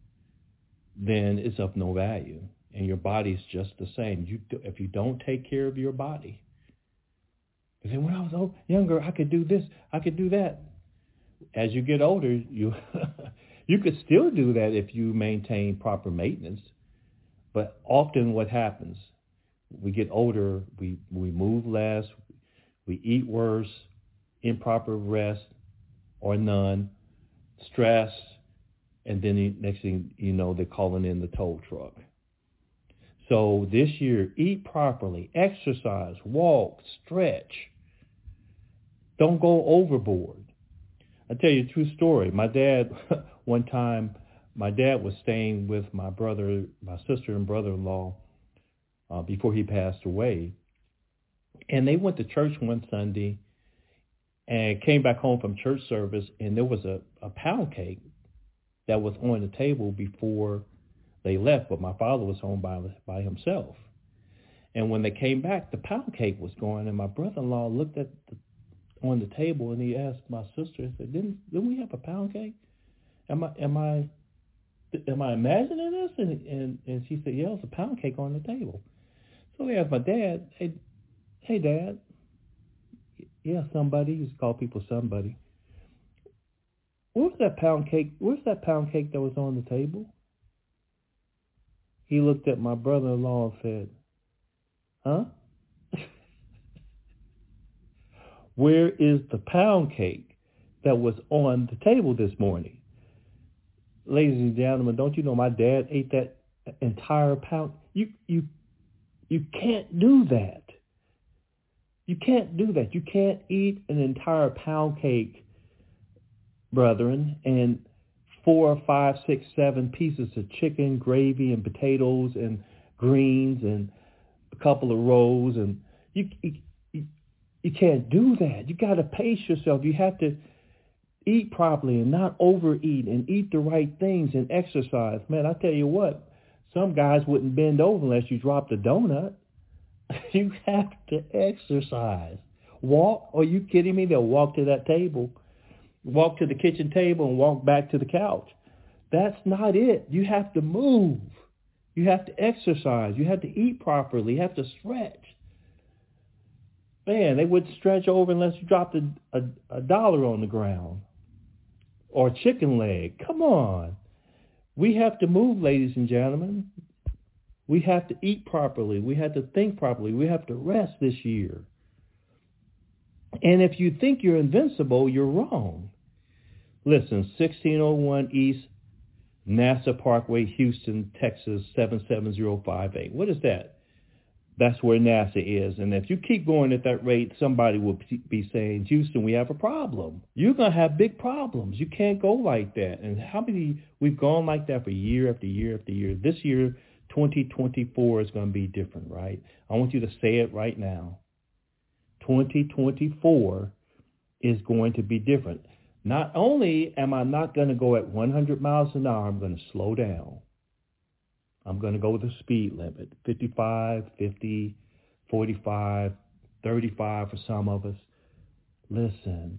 then it's of no value, and your body's just the same. You, if you don't take care of your body, you say, when I was old, younger, I could do this, I could do that. As you get older, you you could still do that if you maintain proper maintenance. But often what happens, we get older, we, we move less, we eat worse, improper rest or none, stress, and then the next thing you know, they're calling in the tow truck. So this year, eat properly, exercise, walk, stretch. Don't go overboard. I'll tell you a true story. My dad, one time, my dad was staying with my brother, my sister and brother-in-law uh, before he passed away. And they went to church one Sunday and came back home from church service, and there was a, a pound cake that was on the table before they left, but my father was home by by himself. And when they came back, the pound cake was gone, and my brother-in-law looked at the, on the table, and he asked my sister, and said, "Didn't didn't we have a pound cake? Am I am I am I imagining this?" And and, and she said, "Yeah, it was a pound cake on the table." So they asked my dad, "Hey, hey, Dad." Yeah, somebody. He used to call people somebody. Where's that pound cake? Where's that pound cake that was on the table? He looked at my brother-in-law and said, huh? Where is the pound cake that was on the table this morning? Ladies and gentlemen, don't you know my dad ate that entire pound? You you you can't do that. You can't do that. You can't eat an entire pound cake, brethren, and four, five, six, seven pieces of chicken, gravy, and potatoes, and greens, and a couple of rolls, and you you, you can't do that. You got to pace yourself. You have to eat properly and not overeat, and eat the right things and exercise. Man, I tell you what, some guys wouldn't bend over unless you dropped a donut. You have to exercise. Walk. Are you kidding me? They'll walk to that table, walk to the kitchen table, and walk back to the couch. That's not it. You have to move. You have to exercise. You have to eat properly. You have to stretch. Man, they wouldn't stretch over unless you dropped a, a, a dollar on the ground or a chicken leg. Come on. We have to move, ladies and gentlemen. We have to eat properly. We have to think properly. We have to rest this year. And if you think you're invincible, you're wrong. Listen, sixteen oh one East NASA Parkway, Houston, Texas, seven seven zero five eight. What is that? That's where NASA is. And if you keep going at that rate, somebody will be saying, Houston, we have a problem. You're going to have big problems. You can't go like that. And how many, we've gone like that for year after year after year. This year, twenty twenty-four is going to be different, right? I want you to say it right now. twenty twenty-four is going to be different. Not only am I not going to go at one hundred miles an hour, I'm going to slow down. I'm going to go with the speed limit, fifty-five, fifty, forty-five, thirty-five for some of us. Listen,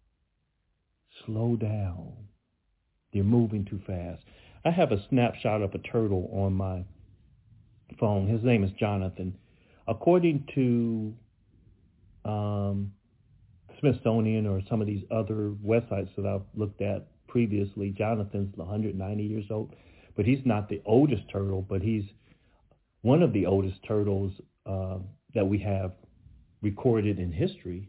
slow down. You're moving too fast. I have a snapshot of a turtle on my phone. His name is Jonathan. According to um, Smithsonian or some of these other websites that I've looked at previously, Jonathan's one hundred ninety years old. But he's not the oldest turtle, but he's one of the oldest turtles uh, that we have recorded in history.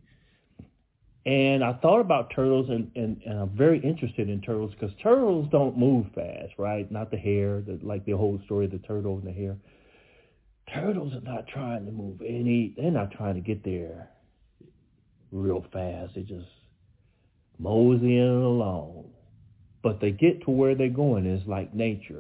And I thought about turtles, and, and, and I'm very interested in turtles because turtles don't move fast, right? Not the hare, the, like the whole story of the turtle and the hare. Turtles are not trying to move any, they're not trying to get there real fast. They just moseying along. But they get to where they're going. It's like nature.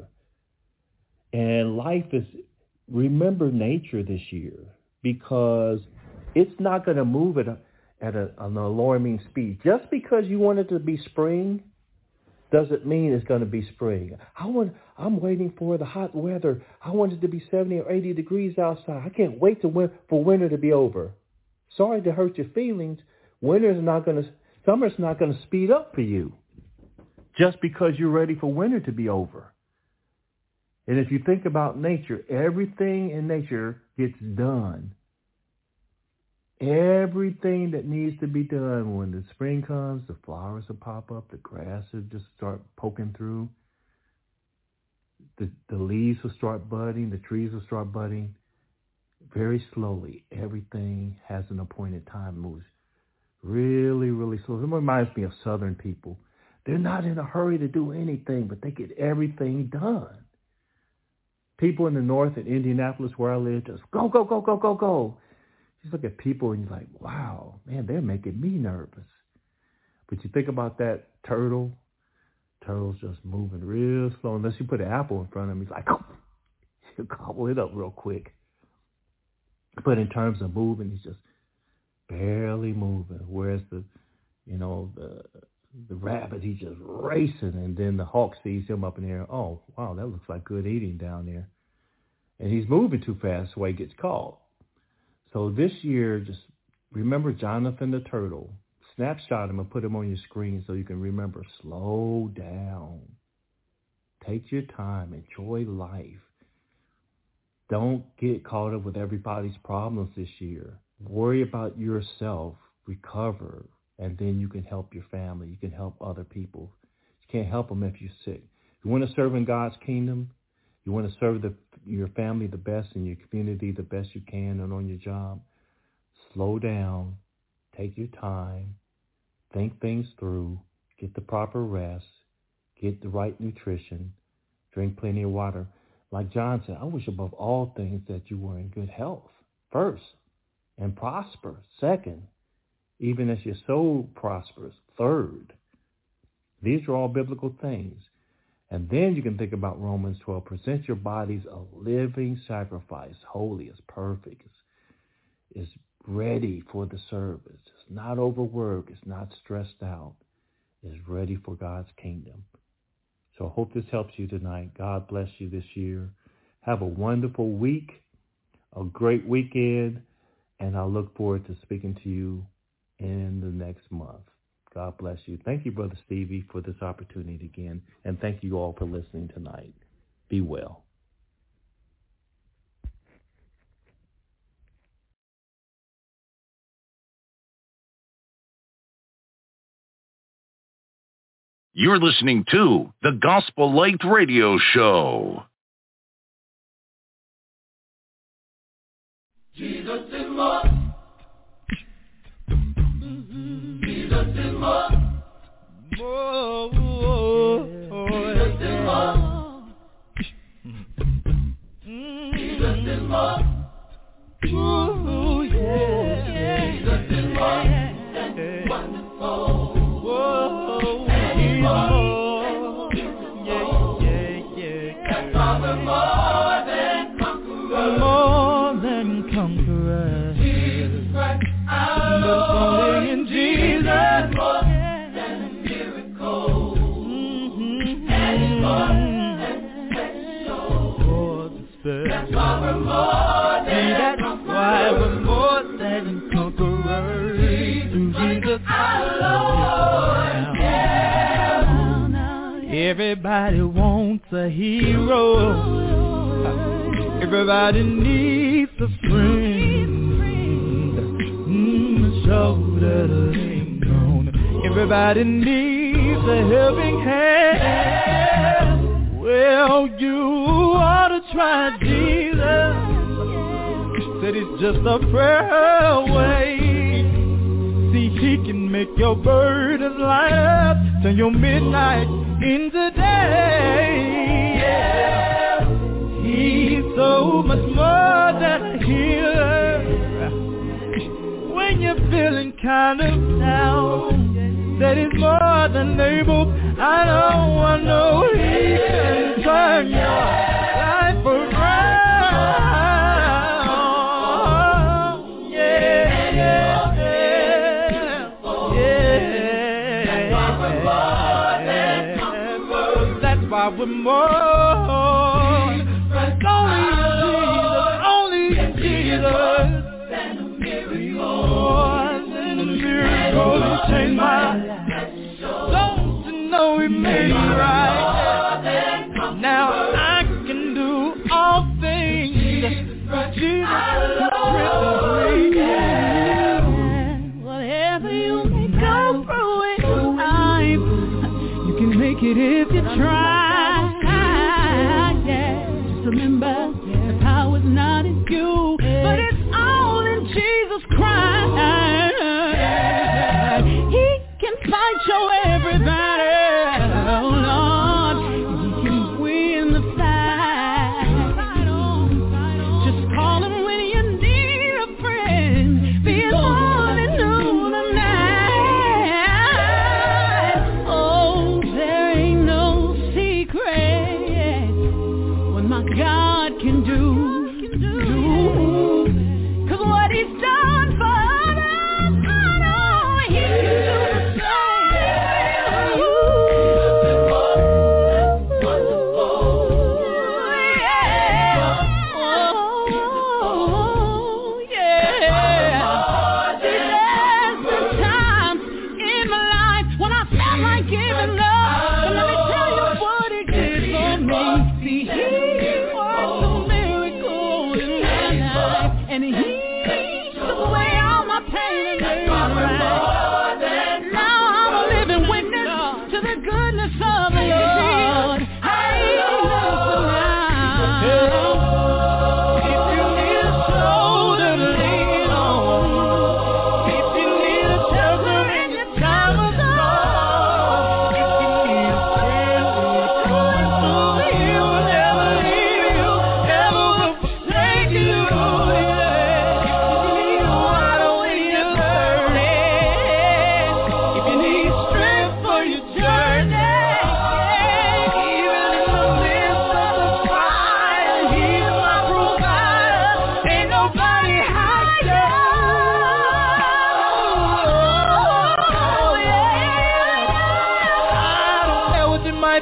And life is, remember nature this year, because it's not going to move at, a, at a, an alarming speed. Just because you want it to be spring doesn't mean it's going to be spring. I want, I'm waiting for the hot weather. I want it to be seventy or eighty degrees outside. I can't wait to win, for winter to be over. Sorry to hurt your feelings. Winter's not going to, summer's not going to speed up for you just because you're ready for winter to be over. And if you think about nature, everything in nature gets done. Everything that needs to be done. When the spring comes, the flowers will pop up, the grass will just start poking through, the, the leaves will start budding, the trees will start budding. Very slowly, everything has an appointed time, moves really, really slow. It reminds me of Southern people. They're not in a hurry to do anything, but they get everything done. People in the north, in Indianapolis, where I live, just go, go, go, go, go, go. You look at people and you're like, wow, man, they're making me nervous. But you think about that turtle, turtle's just moving real slow. Unless you put an apple in front of him, he's like, oh, he'll gobble it up real quick. But in terms of moving, he's just barely moving. Whereas the, you know, the the rabbit, he's just racing. And then the hawk sees him up in the air. Oh, wow, that looks like good eating down there. And he's moving too fast, so he gets caught. So this year, just remember Jonathan the turtle. Snapshot him and put him on your screen so you can remember. Slow down. Take your time. Enjoy life. Don't get caught up with everybody's problems this year. Worry about yourself. Recover. And then you can help your family. You can help other people. You can't help them if you're sick. If you want to serve in God's kingdom, You want to serve the, your family the best and your community the best you can and on your job. Slow down. Take your time. Think things through. Get the proper rest. Get the right nutrition. Drink plenty of water. Like John said, I wish above all things that you were in good health first and prosper second, even as your soul prospers third. These are all biblical things. And then you can think about Romans twelve. Present your bodies a living sacrifice, holy, is perfect, is, is ready for the service. It's not overworked. It's not stressed out. It's ready for God's kingdom. So I hope this helps you tonight. God bless you this year. Have a wonderful week, a great weekend, and I look forward to speaking to you in the next month. God bless you. Thank you, Brother Stevie, for this opportunity again, and thank you all for listening tonight. Be well. You're listening to the Gospel Light Radio Show. Jesus is more. Mm-hmm. Jesus is more. More. Jesus is more. Jesus is more. Ooh, yeah. Jesus is more than wonderful. Whoa. And more. Yeah, yeah, yeah. That's why we're more than conquerors. More than conquerors. Jesus Christ, our Lord. Only in Jesus. More than a miracle. Mm-hmm. And He's more than special. That's why we're more than conquerors. That's why we're more than conquerors. Jesus, our Lord. Yeah. Everybody wants a hero. Everybody needs a friend. Mm, a shoulder to lean on. Everybody needs a helping hand. Well, you ought to try Jesus. Said it's just a prayer away. See, He can make your burdens light up. Turn your midnight into day. Yeah. He's so much more than a healer. When you're feeling kind of down, that is more than able. I know, I know He can turn your life around. Yeah, yeah, yeah, yeah. That's why we're more. Only in Jesus. More than a miracle. He changed my life. Don't you know He made me right? Now I can do all things. Jesus Christ. Whatever you may go through in life, you can make it if you try. Remember, the power's not in you, but it's all in Jesus Christ. He can fight your every battle, Lord. He can win the fight. Just call Him when you need a friend. Be it morning, noon, or night. Oh, there ain't no secret my God can do, do, cause what He's done for others, I know He can do the same. Oh, yeah. There's been times in my life when I felt like giving up, but let me tell you what He did for me. See, He and He took away all my pain and made me right. Now I'm a living witness to the goodness of the Lord. Hey, listen now.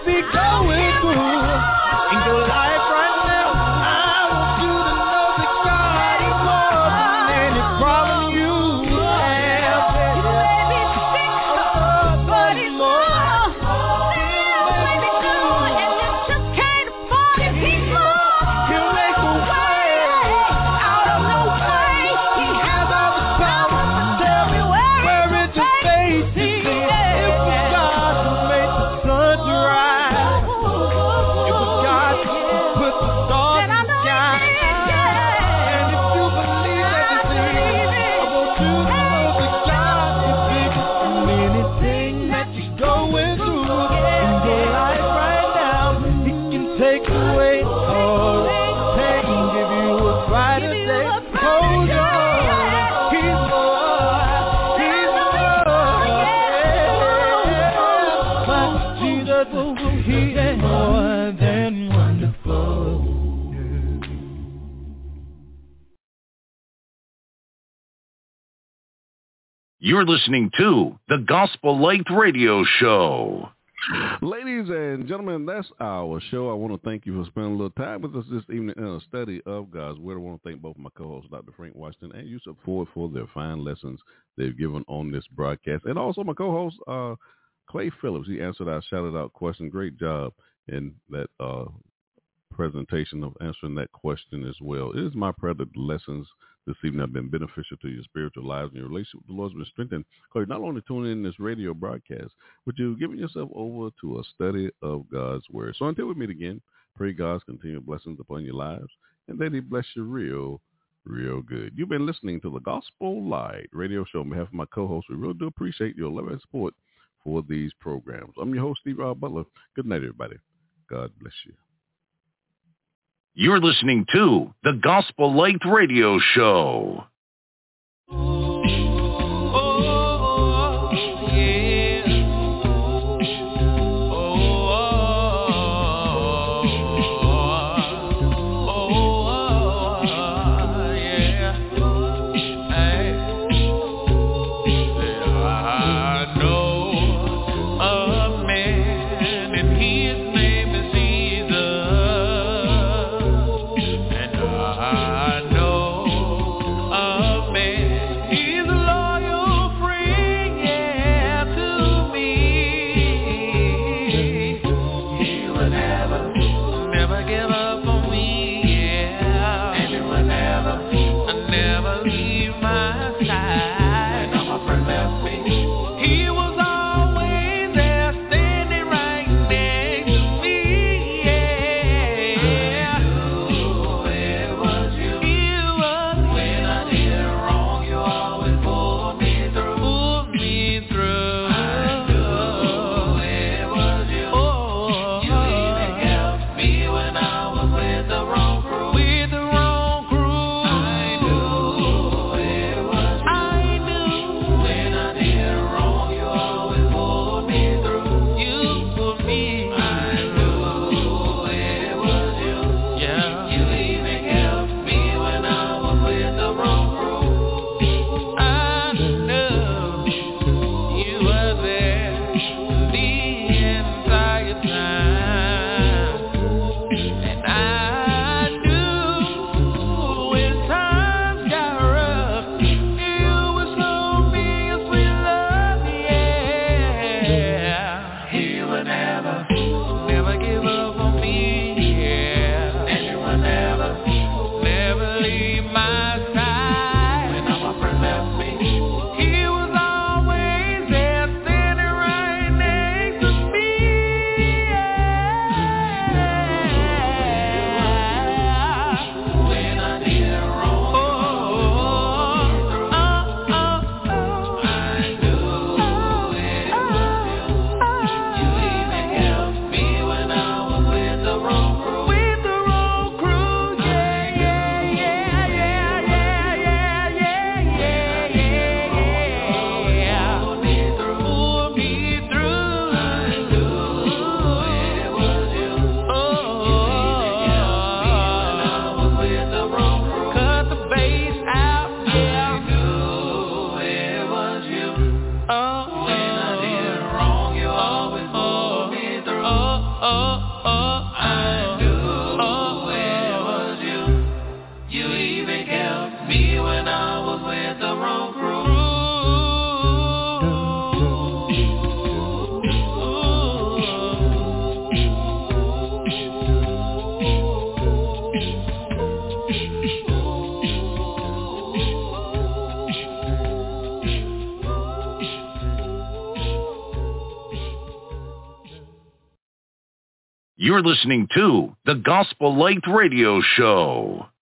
be going through in your life right now, I want you to know that God is more than any problem you have. You may be sick, but He's more. You may be good and you just can't afford it. He's more. He'll make a way out of no way. He has all the power. Tell me where, where is your faith? It was God who made the sun to rise. It was God who put the stars in the sky. And if you believe that it's real, I want you to know that God is bigger than anything that you're going through in your life right now. He can take away all the pain, give you a brighter day. Hold on, He's more, He's more, yeah. My Jesus, He is more than wonderful. You're listening to the Gospel Light Radio Show. Ladies and gentlemen, that's our show. I want to thank you for spending a little time with us this evening in a study of God's Word. I want to thank both my co-hosts, Doctor Frank Washington and Yusuf Ford, for their fine lessons they've given on this broadcast. And also my co-host, uh, Clay Phillips. He answered our shouted-out question. Great job in that uh, presentation of answering that question as well. It is my prayer that the lessons this evening have been beneficial to your spiritual lives and your relationship with the Lord has been strengthened. Because not only tuning in this radio broadcast, but you're giving yourself over to a study of God's Word. So until we meet again, pray God's continued blessings upon your lives and that He bless you real, real good. You've been listening to the Gospel Light Radio Show. On behalf of my co-hosts, we really do appreciate your love and support for these programs. I'm your host, Steve R. Butler. Good night, everybody. God bless you. You're listening to the Gospel Light Radio Show. I know a man. You're listening to the Gospel Light Radio Show.